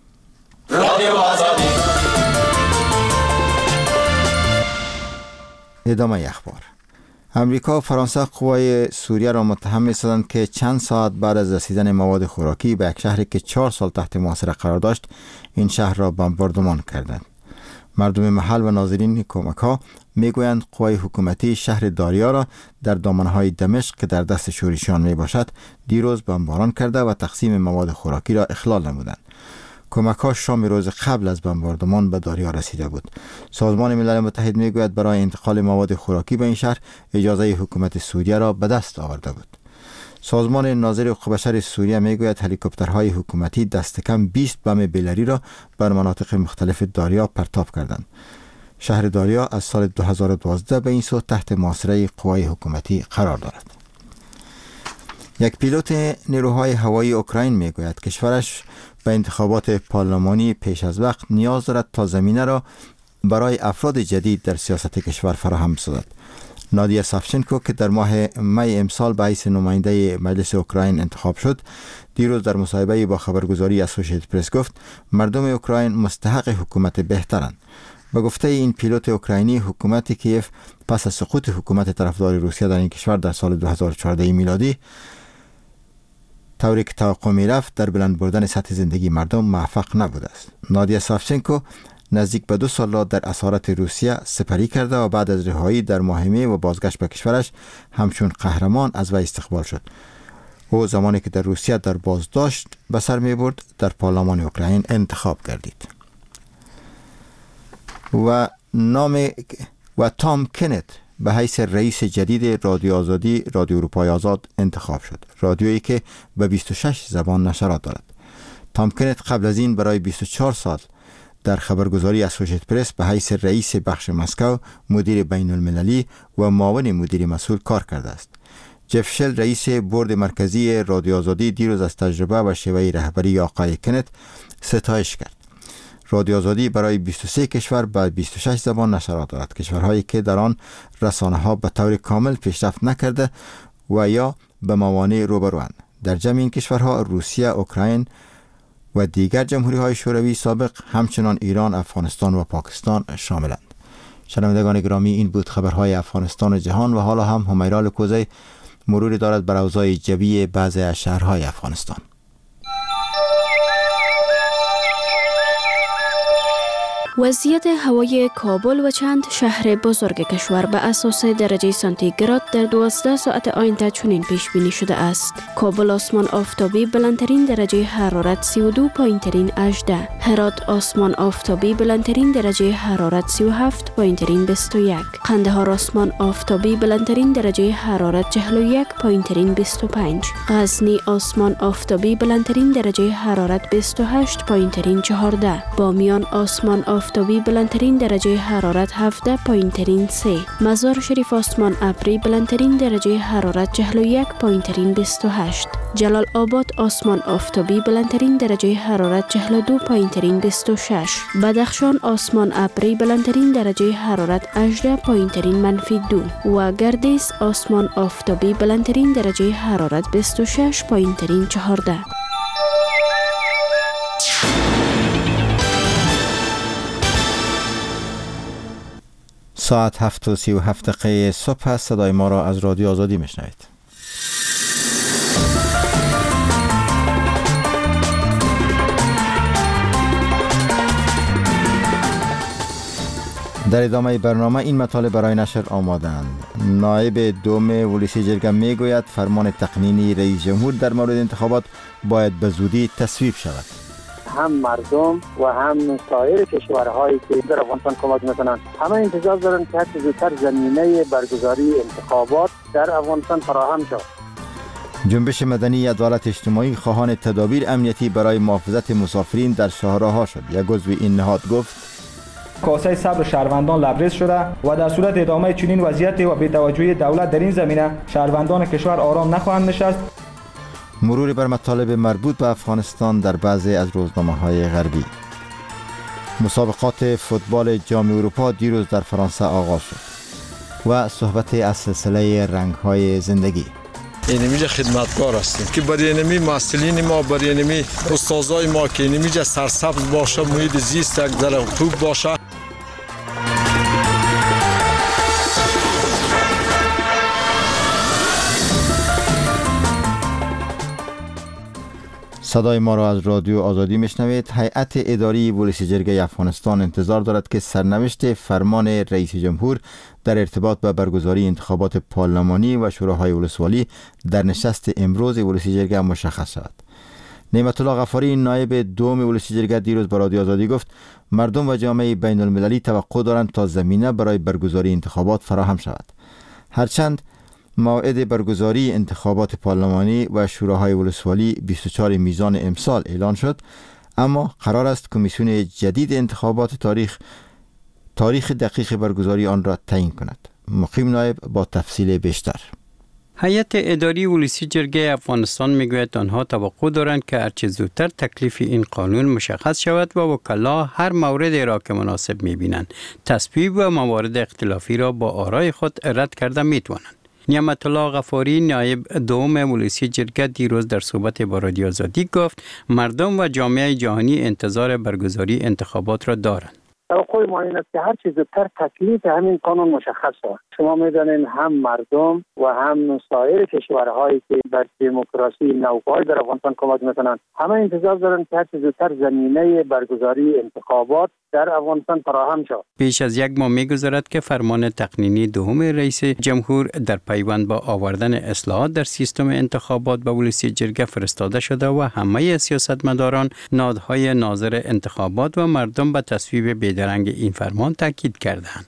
S19: ادامه اخبار. امریکا و فرانسه قوای سوریه را متهم می‌سازند که چند ساعت بعد از رسیدن مواد خوراکی به یک شهری که 4 سال تحت محاصره قرار داشت، این شهر را بمباردمان کردند. مردم محل و ناظرین کمک‌ها میگویند قوای حکومتی شهر داریا را در دامنه‌های دمشق که در دست شوریشیان میباشد دیروز بمباران کرده و تقسیم مواد خوراکی را اخلال نمودند. کمک‌ها شام روز قبل از بمباردمان به داریا رسیده بود. سازمان ملل متحد میگوید برای انتقال مواد خوراکی به این شهر اجازه حکومت سوریه را به دست آورده بود. سازمان ناظر حقوق بشر سوریه میگوید هلیکوپترهای حکومتی دست کم 20 بم بیلری را بر مناطق مختلف داریا پرتاب کردند. شهر داریا از سال 2012 به این سو تحت محاصره قوای حکومتی قرار دارد. یک پیلوت نیروهای هوایی اوکراین میگوید کشورش به انتخابات پارلمانی پیش از وقت نیاز دارد تا زمینه را برای افراد جدید در سیاست کشور فراهم سازد. نادیا سافچنکو که در ماه می امسال به حیث نماینده مجلس اوکراین انتخاب شد، دیروز در مصاحبه با خبرگزاری اسوسییتد پرس گفت مردم اوکراین مستحق حکومت بهترند. به گفته این پیلوت اوکراینی، حکومت کیف پس از سقوط حکومت طرفدار روسیه در این کشور در سال 2014 میلادی طوری که توقع می رفت در بلند بردن سطح زندگی مردم موفق نبوده است. نادیا سافچنکو نزدیک به 2 سال را در اسارت روسیه سپری کرده و بعد از رهایی در ماه می و بازگشت به کشورش همچون قهرمان از وی استقبال شد. او زمانی که در روسیه در بازداشت به سر می برد در پارلمان اوکراین انتخاب گردید. و تام کنت به حیث رئیس جدید رادیو آزادی، رادیو اروپای آزاد انتخاب شد. رادیویی که به 26 زبان نشرات دارد. تام کنت قبل از این برای 24 سال در خبرگزاری اسوشییتد پرس به حیث رئیس بخش مسکو، مدیر بین المللی و معاون مدیر مسئول کار کرده است. جف شل رئیس بورد مرکزی رادیو آزادی دیروز از تجربه و شیوه رهبری آقای کنت ستایش کرد. رادیو آزادی برای 23 کشور به 26 زبان نشرات دارد. کشورهایی که در آن رسانه‌ها به طور کامل پیشرفت نکرده و یا به موانع روبروند. در جمع این کشورها روسیه، اوکراین و دیگر جمهوری‌های شوروی سابق، همچنان ایران، افغانستان و پاکستان شاملند. شنوندگان گرامی، این بود خبرهای افغانستان و جهان و حالا هم همیرا لکوزی مروری دارد بر اوضاع جوی بعضی از شهرهای افغانستان.
S20: وضعیت هوای کابل و چند شهر بزرگ کشور به اساس درجه سانتیگراد در 12 ساعت آینده چنین پیش بینی شده است. کابل آسمان آفتابی بلندترین درجه حرارت 32 پایینترین 18. هرات آسمان آفتابی بلندترین درجه حرارت 37 پایینترین 21. قندهار آسمان آفتابی بلندترین درجه حرارت 41 پایینترین 25. غزنی آسمان آفتابی بلندترین درجه حرارت 28 پایینترین 14. بامیان آسمان آفتابی بلندترین درجه حرارت 17 پایینترین 3. مزار شریف آسمان ابری بلندترین درجه حرارت 41 پایینترین 28. جلال آباد آسمان آفتابی بلندترین درجه حرارت 42 پایینترین 26. بدخشان آسمان ابری بلندترین درجه حرارت 18 پایینترین -2 و گردیز آسمان آفتابی بلندترین درجه حرارت 26 پایینترین 14.
S19: ساعت 7:37 صبح صدای ما را از رادیو آزادی میشنوید. در ادامه برنامه این مطالب برای نشر آمادند. نایب دوم ولسی جرگه میگوید فرمان تقنینی رئیس جمهور در مورد انتخابات باید به زودی تصویب شود.
S2: هم مردم و هم سایر کشورهایی که در افغانستان کمک میکنند همه انتظار دارند که هرچه زودتر زمینه برگزاری انتخابات در افغانستان فراهم شود.
S19: جنبش مدنی عدالت اجتماعی خواهان تدابیر امنیتی برای محافظت مسافرین در شاهراه‌ها شد. یک عضو این نهاد گفت
S21: کاسه صبر شهروندان لبریز شده و در صورت ادامه چنین وضعیت و بی‌توجهی دولت در این زمینه شهروندان کشور آرام نخواهند نشست.
S19: مرور بر مطالب مربوط به افغانستان در بعضی از روزنامه‌های غربی. مسابقات فوتبال جام اروپا دیروز در فرانسه آغاز شد و صحبت از سلسله رنگ‌های زندگی.
S22: اینمیجا خدمتگار هستیم که برای اینمی مسئولین ما، برای اینمی استادای ما که اینمیجا سرسبز باشه، محیط زیست یک ذره خوب باشه.
S19: صدای ما را از رادیو آزادی میشنوید. هیئت اداری ولسی جرگه افغانستان انتظار دارد که سرنوشت فرمان رئیس جمهور در ارتباط با برگزاری انتخابات پارلمانی و شوراهای ولسوالی در نشست امروز ولسی جرگه مشخص شود. نعمت الله غفاری نایب دوم ولسی جرگه دیروز با رادیو آزادی گفت مردم و جامعه بین المللی توقع دارند تا زمینه برای برگزاری انتخابات فراهم شود. هرچند موعد برگزاری انتخابات پارلمانی و شوراهای ولسوالی 24 میزان امسال اعلان شد، اما قرار است کمیسیون جدید انتخابات تاریخ دقیق برگزاری آن را تعیین کند. مقیم نایب با تفصیل بیشتر.
S23: هیئت اداری ولسی جرگه افغانستان میگوید آنها توقع دارند که هرچه زودتر تکلیف این قانون مشخص شود و وکلا هر مورد را که مناسب میبینند تصویب و موارد اختلافی را با آرای خود رد کرده میتوانند. نعمت الله غفاری نایب دوم ولسی جرگه دیروز در صحبت با رادیو آزادی گفت مردم و جامعه جهانی انتظار برگزاری انتخابات را دارند.
S2: توقع ما این است که هر چیز زودتر تکلیف همین قانون مشخص شود. شما می‌دانید هم مردم و هم سایر کشورهایی که بر دموکراسی نوپای در افغانستان کمک می‌کنند همه انتظار دارند که هر چیز زودتر زمینه برگزاری انتخابات در افغانستان فراهم شود.
S23: بیش از یک ماه می‌گذرد که فرمان تقنینی دوم رئیس جمهور در پیوند با آوردن اصلاحات در سیستم انتخابات به ولسی جرگه فرستاده شده و همه سیاستمداران، نهادهای ناظر انتخابات و مردم به تصویب بیدرنگ این فرمان تاکید کردند.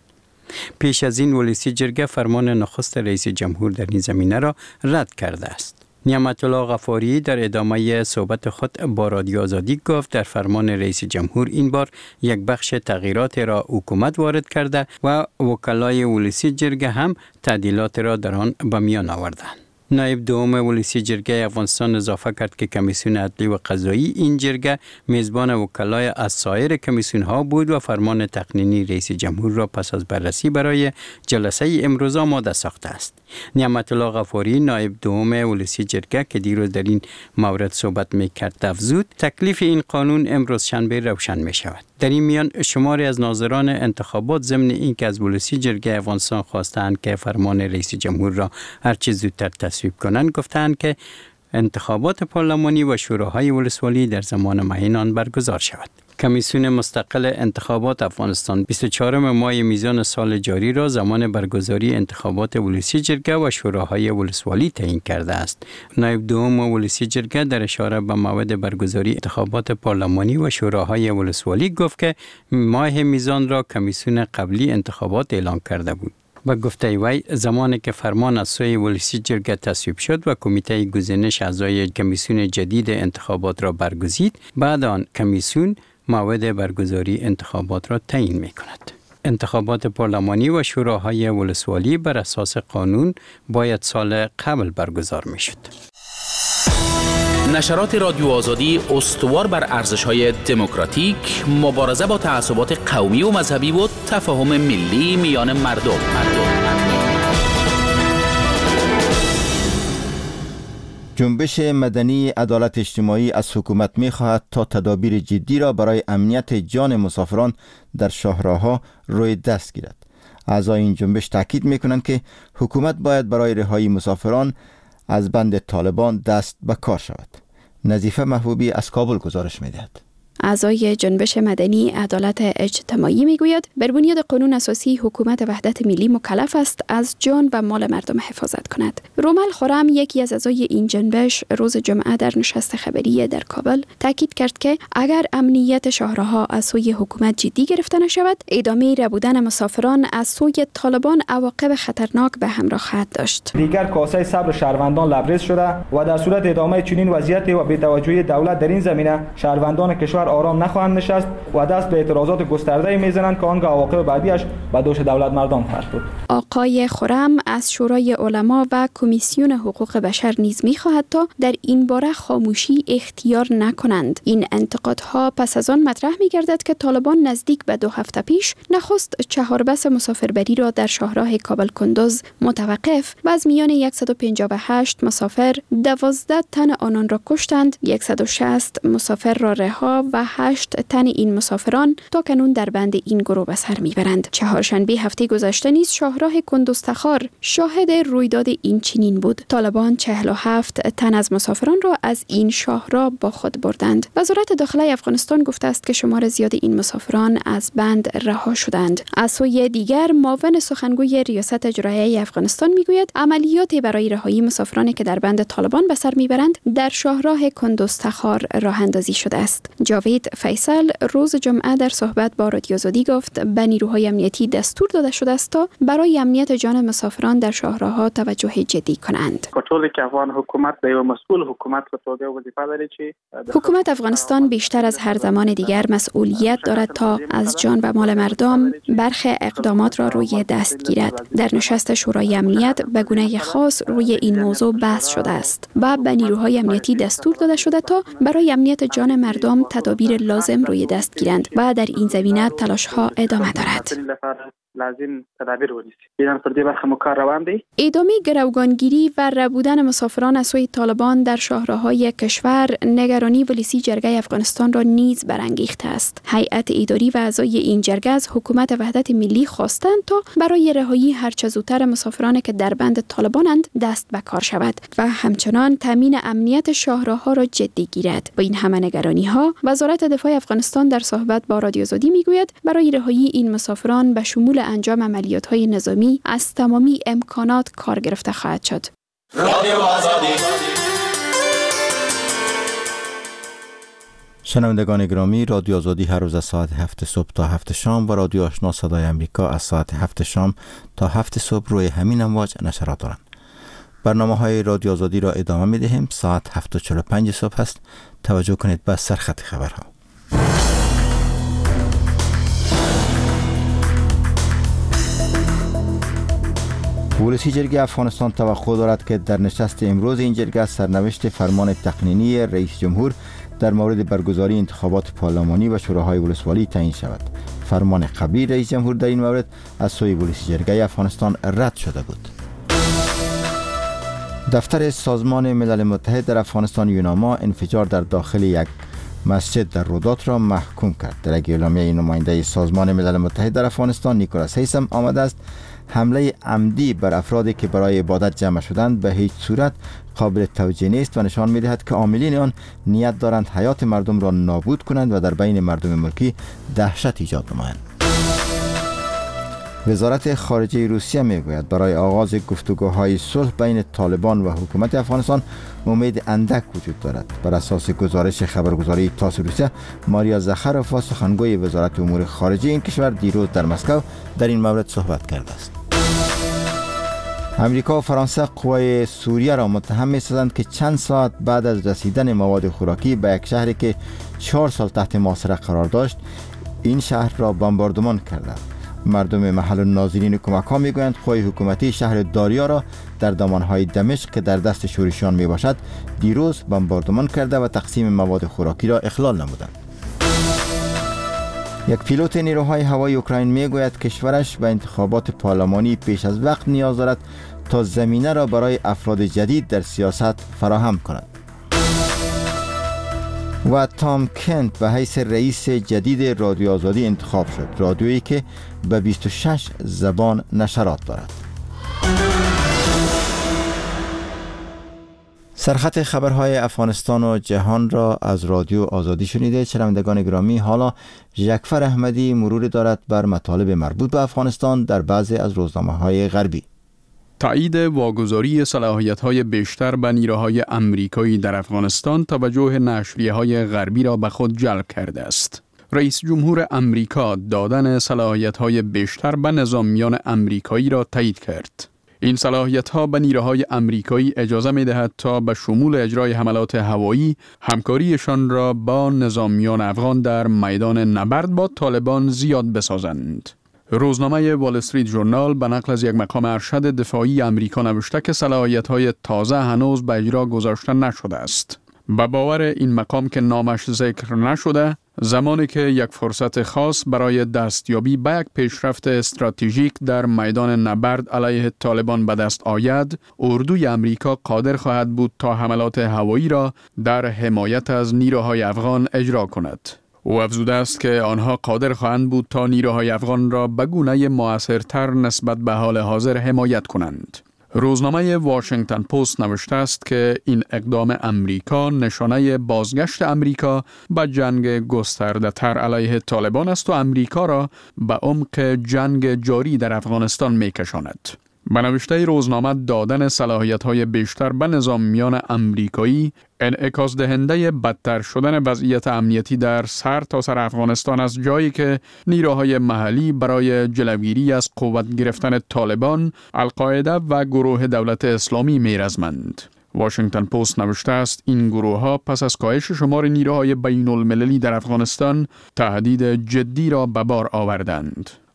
S23: پیش از این ولسی جرگه فرمان نخست رئیس جمهور در این زمینه را رد کرده است. نعمت الله غفاری در ادامه صحبت خود با رادیو آزادی گفت در فرمان رئیس جمهور این بار یک بخش تغییرات را حکومت وارد کرده و وکلای ولسی جرگه هم تعدیلات را در آن به میان آوردند. نایب دوم ولسی جرگه افغانستان اضافه کرد که کمیسیون عدلی و قضایی این جرگه میزبان وکلای از سایر کمیسیون ها بود و فرمان تقنینی رئیس جمهور را پس از بررسی برای جلسه امروز آماده ساخته است. نعمت الله غفاری نایب دوم ولسی جرگه که دیروز در این مورد صحبت میکرد افزود تکلیف این قانون امروز شنبه روشن می شود. در این میان شماری از ناظران انتخابات ضمن اینکه از ولسی جرگه افغانستان خواستند که فرمان رئیس جمهور را هر چه زودتر تصویب کنند گفتند که انتخابات پارلمانی و شوراهای ولسوالی در زمان معین آن برگزار شود. کمیسیون مستقل انتخابات افغانستان 24 ماه میزان سال جاری را زمان برگزاری انتخابات ولسی جرگه و شوراهای ولسوالی تعیین کرده است. نایب دوم ولسی جرگه در اشاره به موعد برگزاری انتخابات پارلمانی و شوراهای ولسوالی گفت که ماه میزان را کمیسیون قبلی انتخابات اعلام کرده بود. و گفته وی زمانی که فرمان از سوی ولسی جرگه تصویب شد و کمیته گزینش اعضای کمیسیون جدید انتخابات را برگزید، بعد آن کمیسیون موعد برگزاری انتخابات را تعیین می کند. انتخابات پارلمانی و شوراهای ولسوالی بر اساس قانون باید سال قبل برگزار می شد.
S3: نشرات رادیو آزادی استوار بر ارزش‌های دموکراتیک، مبارزه با تعصبات قومی و مذهبی و تفاهم ملی میان مردم.
S19: جنبش مدنی عدالت اجتماعی از حکومت می‌خواهد تا تدابیر جدی را برای امنیت جان مسافران در شاهراه‌ها روی دست گیرد. اعضای این جنبش تاکید می‌کنند که حکومت باید برای رهایی مسافران از بند طالبان دست به کار شود. نظیفه محبوبی از کابل گزارش می‌دهد.
S20: اعضای جنبش مدنی عدالت اجتماعی میگوید بر بنیاد قانون اساسی حکومت وحدت ملی مکلف است از جان و مال مردم حفاظت کند. رومل خرم یکی از اعضای این جنبش روز جمعه در نشست خبری در کابل تاکید کرد که اگر امنیت شهرها از سوی حکومت جدی گرفته نشود، ادامه ربودن مسافران از سوی طالبان عواقب خطرناک به همراه خواهد داشت.
S21: دیگر کاسه صبر شهروندان لبریز شده و در صورت ادامه چنین وضعیت و بی‌توجهی دولت در این زمینه شهروندان کشور آرام نخواهند نشست و دست به اعتراضات گسترده میزنند که آنگاه عواقب بعدیش به دوش دولت مردم خواهد بود.
S20: آقای خرم از شورای علما و کمیسیون حقوق بشر نیز می‌خواهد تا در این باره خاموشی اختیار نکنند. این انتقادها پس از آن مطرح می‌گردد که طالبان نزدیک به 2 هفته پیش نخست 4 بس مسافربری را در شاهراه کابل کندوز متوقف و از میان 158 مسافر 12 تن آنان را کشتند، 160 مسافر را رها و 8 تن این مسافران تا کنون در بند این گروه به سر میبرند. چهارشنبه هفته گذشته نیز شاهراه کندوزتخار شاهد رویداد این چنین بود. طالبان 47 تن از مسافران را از این شاهراه با خود بردند. وزارت داخله افغانستان گفته است که شمار زیاد این مسافران از بند رها شدند. از سوی دیگر معاون سخنگوی ریاست اجرایی افغانستان میگوید عملیاتی برای رهایی مسافرانی که در بند طالبان به سر میبرند در شاهراه کندوزتخار راه اندازی شده است. جاوید فیصل روز جمعه در صحبت با رادیو آزادی گفت به نیروهای امنیتی دستور داده شده است تا برای امنیت جان مسافران در شاهراه‌ها توجه جدی کنند. حکومت افغانستان بیشتر از هر زمان دیگر مسئولیت دارد تا از جان و مال مردم برخی اقدامات را روی دست گیرد. در نشست شورای امنیت به گونه خاص روی این موضوع بحث شده است و به نیروهای امنیتی دستور داده شده تا برای امنیت جان مردم تدابیر لازم روی دست گیرند و در این زمینه تلاش‌ها ادامه دارد.
S2: لازم تدابیر ونیسي. ایران پر دې برخه مو کار روان دی.
S20: ادامه گروگانگیری و ربودن مسافران از سوی طالبان در شاهراهای کشور نگرانی ولسی جرگه افغانستان را نیز برانگیخته است. هیئت اداری و اعضای این جرگه از حکومت وحدت ملی خواستند تا برای رهایی هرچه زودتر مسافران که در بند طالبانند دست به کار شود و همچنان تامین امنیت شاهراها را جدی گیرد. با این همه نگرانی‌ها وزارت دفاع افغانستان در صحبت با رادیو آزادی میگوید برای رهایی این مسافران به شمول انجام عملیات‌های نظامی از تمامی امکانات کار گرفته خواهد شد.
S6: رادیو آزادی.
S19: شنوندگان گرامی، رادیو آزادی هر روز از ساعت 7 صبح تا 7 شام و رادیو آشنا صدای امریکا از ساعت 7 شام تا 7 صبح روی همین امواج نشرات دارند. برنامه‌های رادیو آزادی را ادامه می‌دهیم. ساعت 7:45 صبح است. توجه کنید به سرخط خبرها. ولسی جرگه افغانستان توقع دارد که در نشست امروز این جرگه سرنوشت فرمان تقنینی رئیس جمهور در مورد برگزاری انتخابات پارلمانی و شوراهای ولسوالی تعیین شود. فرمان قبلی رئیس جمهور در این مورد از سوی ولسی جرگه افغانستان رد شده بود. دفتر سازمان ملل متحد در افغانستان یوناما انفجار در داخل یک مسجد در رودات را محکوم کرد. در یک اعلامیه نماینده سازمان ملل متحد در افغانستان نیکولاس هیسم آمده است حمله عمدی بر افرادی که برای عبادت جمع شدند به هیچ صورت قابل توجیه نیست و نشان می‌دهد که عاملین آن نیت دارند حیات مردم را نابود کنند و در بین مردم ملکی دهشت ایجاد نمایند. وزارت خارجه روسیه میگوید برای آغاز گفتگوهای صلح بین طالبان و حکومت افغانستان امید اندک وجود دارد. بر اساس گزارش خبرگزاری تاس روسیه، ماریا زخروفا سخنگوی وزارت امور خارجه این کشور دیروز در مسکو در این مورد صحبت کرده است. امریکا و فرانسه قوای سوریه را متهم می‌سازند که چند ساعت بعد از رسیدن مواد خوراکی به یک شهری که 4 سال تحت محاصره قرار داشت، این شهر را بمباردمان کردند. مردم محل ناظرین کمک‌ها میگویند قوای حکومتی شهر داریا را در دامن‌های دمشق که در دست شورشیان میباشد دیروز بمباردمان کرده و تقسیم مواد خوراکی را اخلال نمودند. یک پیلوت نیروهای هوایی اوکراین میگوید کشورش به انتخابات پارلمانی پیش از وقت نیاز دارد تا زمینه را برای افراد جدید در سیاست فراهم کند. و تام کنت به حیث رئیس جدید رادیو آزادی انتخاب شد، رادیویی که به 26 زبان نشرات دارد. سرخط خبرهای افغانستان و جهان را از رادیو آزادی شنیده. شنوندگان گرامی، حالا ژکفر احمدی مرور دارد بر مطالب مربوط به افغانستان در بعضی از روزنامه‌های غربی.
S8: تایید واگذاری صلاحیت‌های بیشتر به نیروهای آمریکایی در افغانستان توجه نشریه‌های غربی را به خود جلب کرده است. رئیس جمهور آمریکا دادن صلاحیت‌های بیشتر به نظامیان آمریکایی را تایید کرد. این صلاحیت‌ها به نیروهای آمریکایی اجازه می‌دهد تا به شمول اجرای حملات هوایی همکاریشان را با نظامیان افغان در میدان نبرد با طالبان زیاد بسازند. روزنامه وال استریت ژورنال به نقل از یک مقام ارشد دفاعی آمریکا نوشته که صلاحیت‌های تازه هنوز به اجرا گذاشته نشده است. به باور این مقام که نامش ذکر نشده، زمانی که یک فرصت خاص برای دستیابی به یک پیشرفت استراتژیک در میدان نبرد علیه طالبان به دست آید، اردوی آمریکا قادر خواهد بود تا حملات هوایی را در حمایت از نیروهای افغان اجرا کند. او افزوده است که آنها قادر خواهند بود تا نیروهای افغان را به گونه مؤثرتر نسبت به حال حاضر حمایت کنند. روزنامه واشنگتن پست نوشته است که این اقدام امریکا نشانه بازگشت امریکا به جنگ گسترده تر علیه طالبان است و امریکا را به عمق جنگ جاری در افغانستان می‌کشاند. به نوشته روزنامه دادن صلاحیت‌های بیشتر به نظامیان آمریکایی انعکاس دهنده بدتر شدن وضعیت امنیتی در سرتاسر افغانستان است، جایی که نیروهای محلی برای جلوگیری از قوت گرفتن طالبان، القاعده و گروه دولت اسلامی میرزمند. واشنگتن پست نوشته است این گروه‌ها پس از کاهش شمار نیروهای بین‌المللی در افغانستان تهدید جدی را به بار آوردند.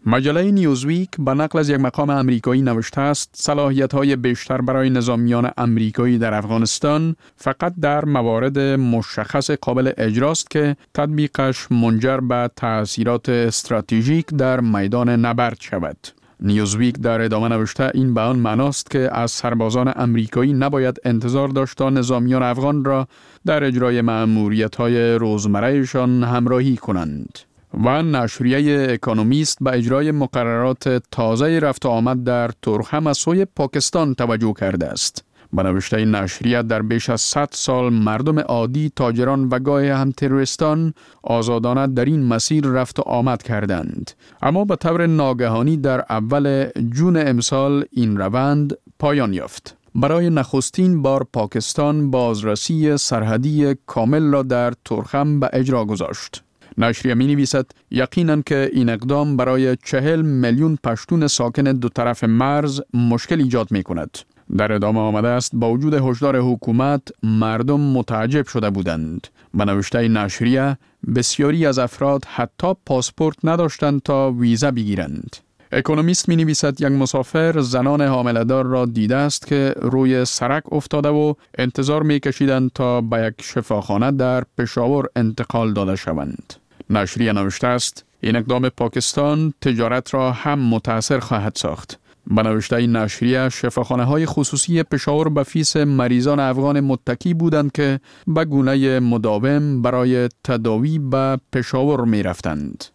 S8: مجله نیوزویک به نقل از یک مقام امریکایی نوشته است صلاحیت‌های بیشتر برای نظامیان امریکایی در افغانستان فقط در موارد مشخص قابل اجراست که تطبیقش منجر به تأثیرات استراتژیک در میدان نبرد شود. نیوزویک در ادامه نوشته این به آن معناست که از سربازان امریکایی نباید انتظار داشت تا نظامیان افغان را در اجرای مأموریت‌های روزمره‌شان همراهی کنند. و نشریه اکونومیست به اجرای مقررات تازه رفت و آمد در تورخم از سوی پاکستان توجه کرده است. به نوشته نشریه در بیش از 100 سال مردم عادی، تاجران و گاهی هم تروریستان آزادانه در این مسیر رفت و آمد کردند. اما به طور ناگهانی در اول جون امسال این روند پایان یافت. برای نخستین بار پاکستان بازرسی سرحدی کامل را در تورخم به اجرا گذاشت. نشریه می نویسد یقیناً که این اقدام برای 40 میلیون پشتون ساکن دو طرف مرز مشکل ایجاد می کند. در ادامه آمده است با وجود هشدار حکومت مردم متعجب شده بودند. به نوشته نشریه بسیاری از افراد حتی پاسپورت نداشتند تا ویزا بگیرند. اکونومیست می نویسد یک مسافر زنان حامله‌دار را دیده است که روی سرک افتاده و انتظار می کشیدند تا به یک شفاخانه در پشاور انتقال داده شوند. نشریه نوشته است این اقدام پاکستان تجارت را هم متاثر خواهد ساخت. به نوشته نشریه شفاخانه‌های خصوصی پشاور به فیس مریضان افغان متکی بودند که به گونه مداوم برای تداوی به پشاور می رفتند.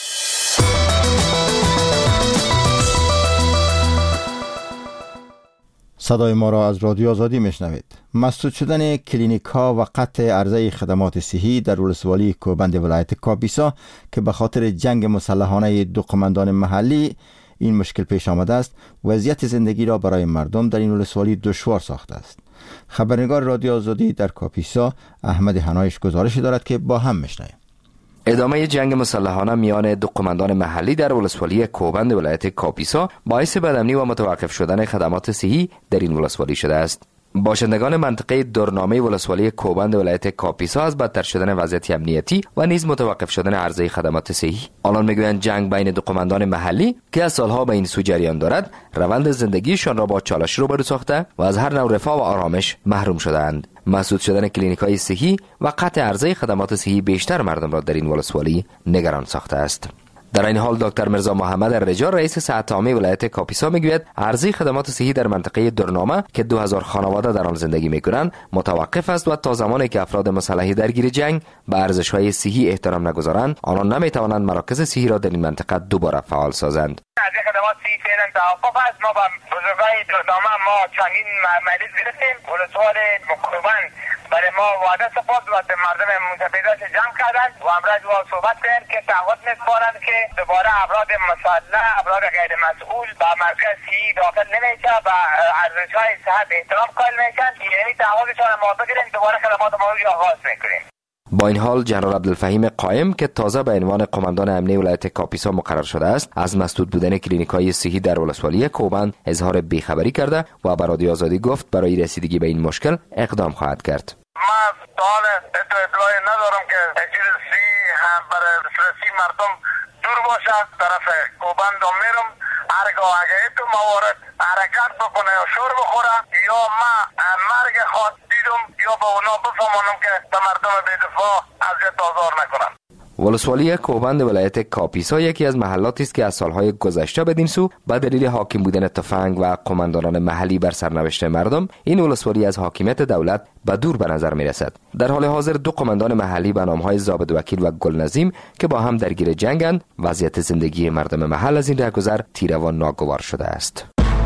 S19: صدای ما را از رادیو آزادی میشنوید. مسدود شدن کلینیک‌ها و قطع عرضه خدمات صحی در ولسوالی کوبند ولایت کاپیسا که به خاطر جنگ مسلحانه دو قماندان محلی این مشکل پیش آمده است، وضعیت زندگی را برای مردم در این ولسوالی دشوار ساخته است. خبرنگار رادیو آزادی در کاپیسا احمد حنایش گزارش دارد که با هم میشنویم.
S4: ادامه جنگ مسلحانه میان دو قماندان محلی در ولسوالی کوبند ولایت کاپیسا باعث بدامنی و متوقف شدن خدمات صحی در این ولسوالی شده است. باشندگان منطقه دورنامه ولسوالی کوبند ولایت کاپیسا از بدتر شدن وضعیت امنیتی و نیز متوقف شدن عرضه خدمات صحی. آنان میگویند جنگ بین دو قماندان محلی که از سالها به این سو جریان دارد، روند زندگیشان را با چالش روبرو ساخته و از هر نوع رفاه و آرامش محروم شده‌اند. مسدود شدن کلینیک‌های صحی و قطع عرضه خدمات صحی بیشتر مردم را در این ولسوالی نگران ساخته است. در این حال دکتر مرزا محمد الرجال رئیس صحت عامه ولایت کاپیسا میگوید عرضه خدمات صحی در منطقه دورنامه که 2000 خانواده در آن زندگی میکنند متوقف است و تا زمانی که افراد مسلح درگیر جنگ به ارزش‌های صحی احترام نگذارند آنان نمیتوانند مراکز صحی را در این منطقه دوباره فعال سازند.
S6: از خدمات صحی فعلا توقف است. ما با بزرگای دورنامه ما چندین مریض گرفتیم. ولسوال کوبند برای ما وعده سپرد و مردم متفیداش جمع کردند و امروز با صحبت کردند که تعهد می‌کنند که دوباره افراد مسلح، افراد غیر مسئول به مرکز صحی داخل نمیشه و ارزش‌های صحت احترام قائل میشن. یعنی تعهدشان ما بگیریم دوباره خدمات ما رو آغاز می‌کنیم.
S4: با این حال جنرال عبدالفهیم قائم که تازه به عنوان قماندان امنی ولایت کاپیسا مقرر شده است از مسدود بودن کلینیک‌های صحی در ولسوالی کوبند اظهار بیخبری کرده و به رادیو آزادی گفت برای رسیدگی به این مشکل اقدام خواهد کرد.
S6: ما سوال اطلاعی ندارم که چیز صحی هم برای دسترسی مردم دور باشه. طرف کوبند میرم هرگاه اگه تو موارد حرکت بکنه یا شور بخوره یا ما مرگ خود دیدم یا به اونا بفهمانم که به مردم بی‌دفاع اذیت آزار نکنم.
S4: ولسوالی کوبند ولایت کاپیسا یکی از محلاتی است که از سالهای گذشته بدین سو به دلیل حاکم بودن تفنگ و قماندانان محلی بر سرنوشت مردم این ولسوالی از حاکمیت دولت به دور به نظر می رسد. در حال حاضر دو قماندان محلی به نامهای زابد وکیل و گلنظیم که با هم درگیر جنگند، وضعیت زندگی مردم محل از این رهگذر تیره و ناگوار شده است.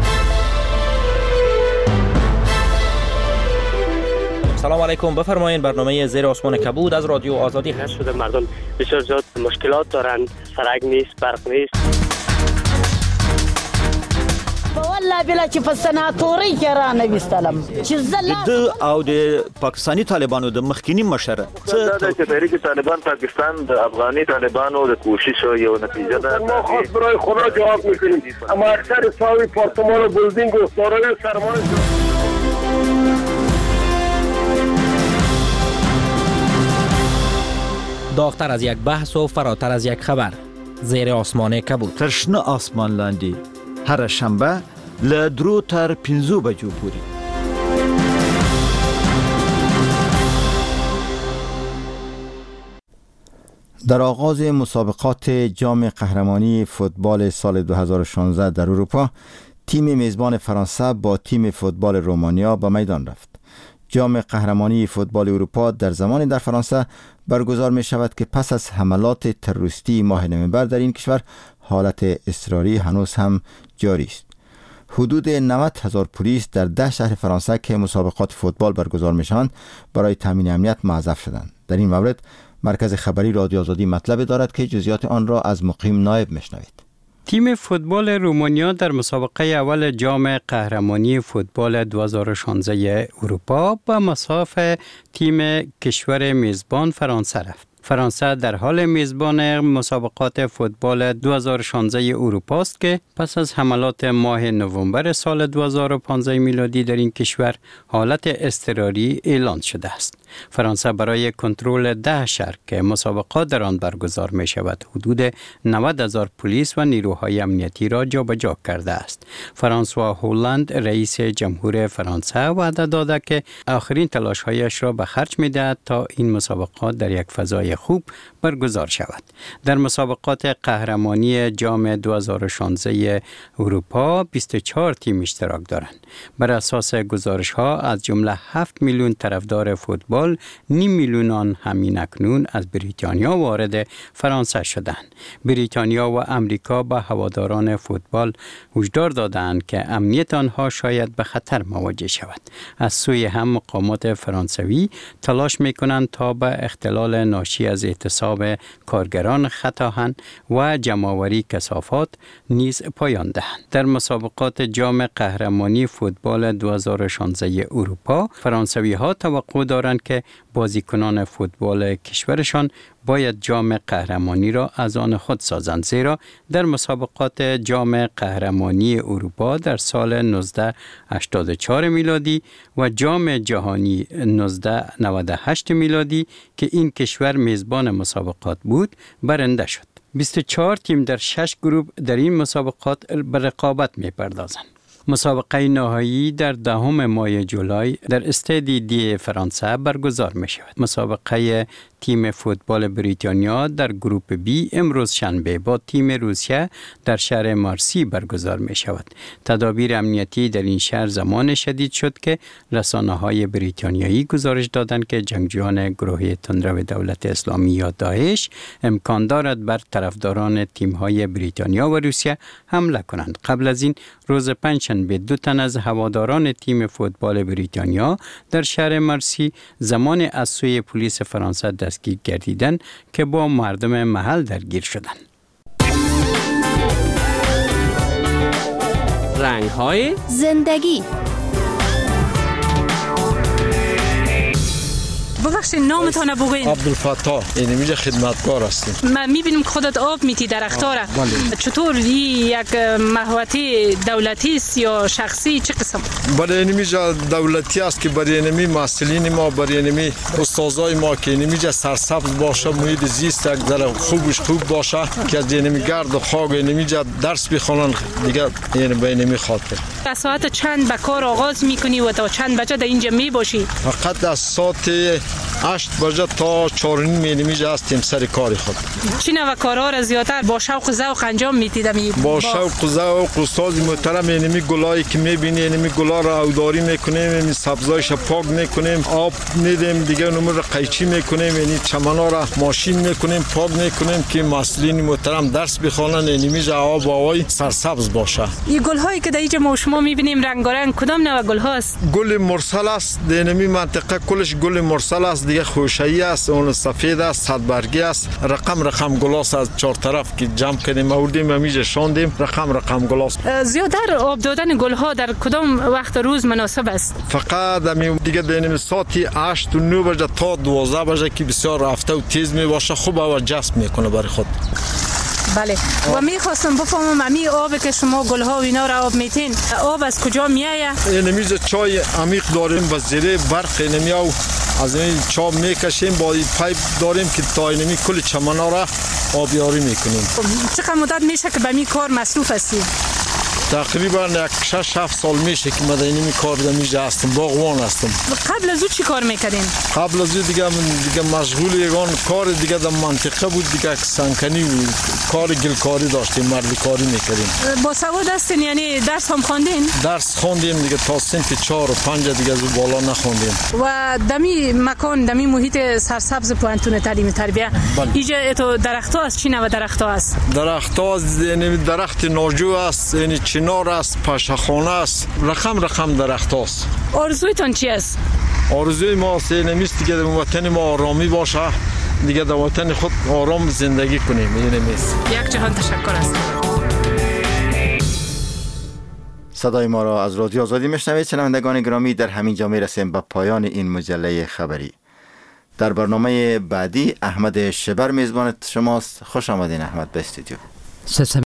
S9: سلام علیکم، بفرمایید. برنامه زیر آسمان کبود از رادیو آزادی هست.
S24: شده مردم بسیار زیاد مشکلات دارند، سرک نیست، برق نیست.
S25: والله بلا چې په سناتوري کې را نوستلم چې
S26: د او د پاکستانی طالبانو د مخکینی مشر
S27: چې تحریک طالبان پاکستان د افغاني طالبانو د کوشش یو نتیجه ده.
S28: ما خود برای خدا جواب میکنیم. اما اکثر ساوی پارتمان و بلدینگ و دارای سرمایه
S9: داغتر از یک بحث و فراتر از یک خبر. زیر آسمان کبود.
S26: ترشنه آسمان لاندی هر شنبه ل 2 تر 5 بجو پوری.
S19: در آغاز مسابقات جام قهرمانی فوتبال سال 2016 در اروپا، تیم میزبان فرانسه با تیم فوتبال رومانیا به میدان رفت. جام قهرمانی فوتبال اروپا در زمانی در فرانسه برگزار می شود که پس از حملات تروریستی ماه نوامبر در این کشور حالت اضطراری هنوز هم جاری است. حدود 90,000 پلیس در 10 شهر فرانسه که مسابقات فوتبال برگزار می شوند برای تامین امنیت موظف شدند. در این مورد مرکز خبری رادیو آزادی مطلب دارد که جزئیات آن را از مقیم نایب میشنوید.
S23: تیم فوتبال رومانیا در مسابقه اول جام قهرمانی فوتبال 2016 اروپا به مساف تیم کشور میزبان فرانسه رفت. فرانسه در حال میزبان مسابقات فوتبال 2016 اروپا است که پس از حملات ماه نوامبر سال 2015 میلادی در این کشور حالت اضطراری اعلان شده است. فرانسه برای کنترل 10 شهر که مسابقات در آن برگزار می شود حدود 90,000 پلیس و نیروهای امنیتی را جابجا کرده است. فرانسوا هولند رئیس جمهور فرانسه وعده داده که آخرین تلاش‌هایش را به خرج می‌دهد تا این مسابقات در یک فضای خوب برگزار شود. در مسابقات قهرمانی جام 2016 اروپا 24 تیم اشتراک دارند. بر اساس گزارش‌ها از جمله 7 میلیون طرفدار فوتبال، 9 میلیون آن همین اکنون از بریتانیا وارد فرانسه شدند. بریتانیا و امریکا به هواداران فوتبال هشدار دادند که امنیت آنها شاید به خطر مواجه شود. از سوی هم مقامات فرانسوی تلاش می‌کنند تا به اختلال ناشی از اعتصاب کارگران خطاهن و جمع‌آوری کثافات نیز پایان دهند. در مسابقات جام قهرمانی فوتبال 2016 اروپا، فرانسوی‌ها توقع دارند که بازیکنان فوتبال کشورشان باید جام قهرمانی را از آن خود سازند، زیرا در مسابقات جام قهرمانی اروپا در سال 1984 میلادی و جام جهانی 1998 میلادی که این کشور میزبان مسابقات بود برنده شد. 24 تیم در 6 گروه در این مسابقات به رقابت می‌پردازند. مسابقه نهایی در 10 ماه جولای در استاد دی فرانسه برگزار می شود. مسابقه تیم فوتبال بریتانیا در گروپ بی امروز شنبه با تیم روسیه در شهر مارسی برگزار می شود. تدابیر امنیتی در این شهر زمان شدید شد که رسانه‌های بریتانیایی گزارش دادند که جنگجویان گروه تندرو دولت اسلامی یا داعش امکان دارد بر طرفداران تیم‌های بریتانیا و روسیه حمله کنند. قبل از این روز پنجشنبه 2 تن از هواداران تیم فوتبال بریتانیا در شهر مرسی زمان از سوی پلیس فرانسه دستگیر گردیدند که با مردم محل درگیر شدند.
S5: رنگ‌های زندگی.
S7: ببخشید نامتان بگوین.
S22: عبدالفتاح، این میگه خدمتگار هستیم.
S7: ما میبینیم که خودت آب میتی درخت‌ها را. چطور یک محوطه دولتی است یا شخصی چه قسم؟
S22: برای این میگه دولتی است که برای این مسئولین ما، برای این استادای ما که این میگه سرسبز باشه، محیط زیست یک ذره خوب باشه که از این گرد و خاک این میگه درس بخونن دیگه این به این خاطر.
S7: از ساعت چند به کار آغاز میکنی و تا چند بجه در اینجا میباشی؟
S22: فقط از ساعت 8 بجه تا 4:30 میشه هستیم سر کاری خود.
S7: چی نوع کارها را زیادتر با شوق و ذوق انجام میدید؟
S22: با شوق و ذوق استاد محترم، اینمی گلایی که میبینی اینمی گلا را اوداری میکنیم، این سبزایش پاک میکنیم، آب میدیم، دیگه نمر را قیچی میکنیم، این چمنا را ماشین میکنیم، پاک میکنیم که مسئولین محترم درس بخوانن، اینمی آب و هوای سرسبز باشه.
S7: این گلهایی که در اینجا ما شما میبینیم رنگارنگ کدام نوع گل هاست؟
S22: گل مرسل است، در اینمی منطقه کلش گل مرسل است، دیگه خوشایی است، اون سفید است، صدبرگی است، رقم گلاس از 4 طرف که جمع کردیم آوردیم همیشه شاندیم، رقم گلاس.
S7: زیادتر آب دادن گل ها در کدام وقت روز مناسب است؟
S22: فقط همین دیگه بین ساعت 8 و 9 بجه تا 12 بجه که بسیار رفته و تیز می باشه خوب و جذب میکنه برای خود.
S7: بله و میخواستم بفهمم امی آب که شما گلها و اینا را آب میتین آب از کجا میایه؟
S22: اینمیز چای عمیق داریم و زیر برق اینمیاو از این چاب میکشیم با پایپ داریم که تا اینمی کل چمنا را آبیاری میکنیم.
S7: چقدر مدت میشه که به می کار مصروف هستی؟
S22: تقریبا 6-7 سال میشه که من اینمی کار دمیجه هستم، باغوان هستم.
S7: قبل از او چی کار میکردین؟
S22: قبل از او دیگه مشغول یگان کار دیگه در منطقه بود، دیگه سنکنی بود، کار گلکاری داشتیم، مردی کاری میکردیم.
S7: با سواد هستین یعنی درس هم خواندین؟
S22: درس خواندیم دیگه تا صنف 4 و 5 دیگه از بالا نخواندیم.
S7: و دمی مکان دمی محیط سرسبز پوانتون تعلیم تربیه اینجا تو درخت‌ها از چی نوع درخت‌ها است؟
S22: درخت‌ها یعنی درخت ناجو است، یعنی چنار است، پشخانه است، رقم درخت است.
S7: آرزویتان چی است؟
S22: آرزوی ما نمیست دیگه در وطن ما آرامی باشه، دیگه در وطن خود آرام زندگی کنیم. این نمیست.
S7: یک جهان تشکر است.
S19: صدای ما را از رادیو آزادی میشنوید. شنوندگان گرامی، در همین جا میرسیم به پایان این مجله خبری. در برنامه بعدی احمد شبر میزبان شماست. خوش آمدین احمد به استودیو.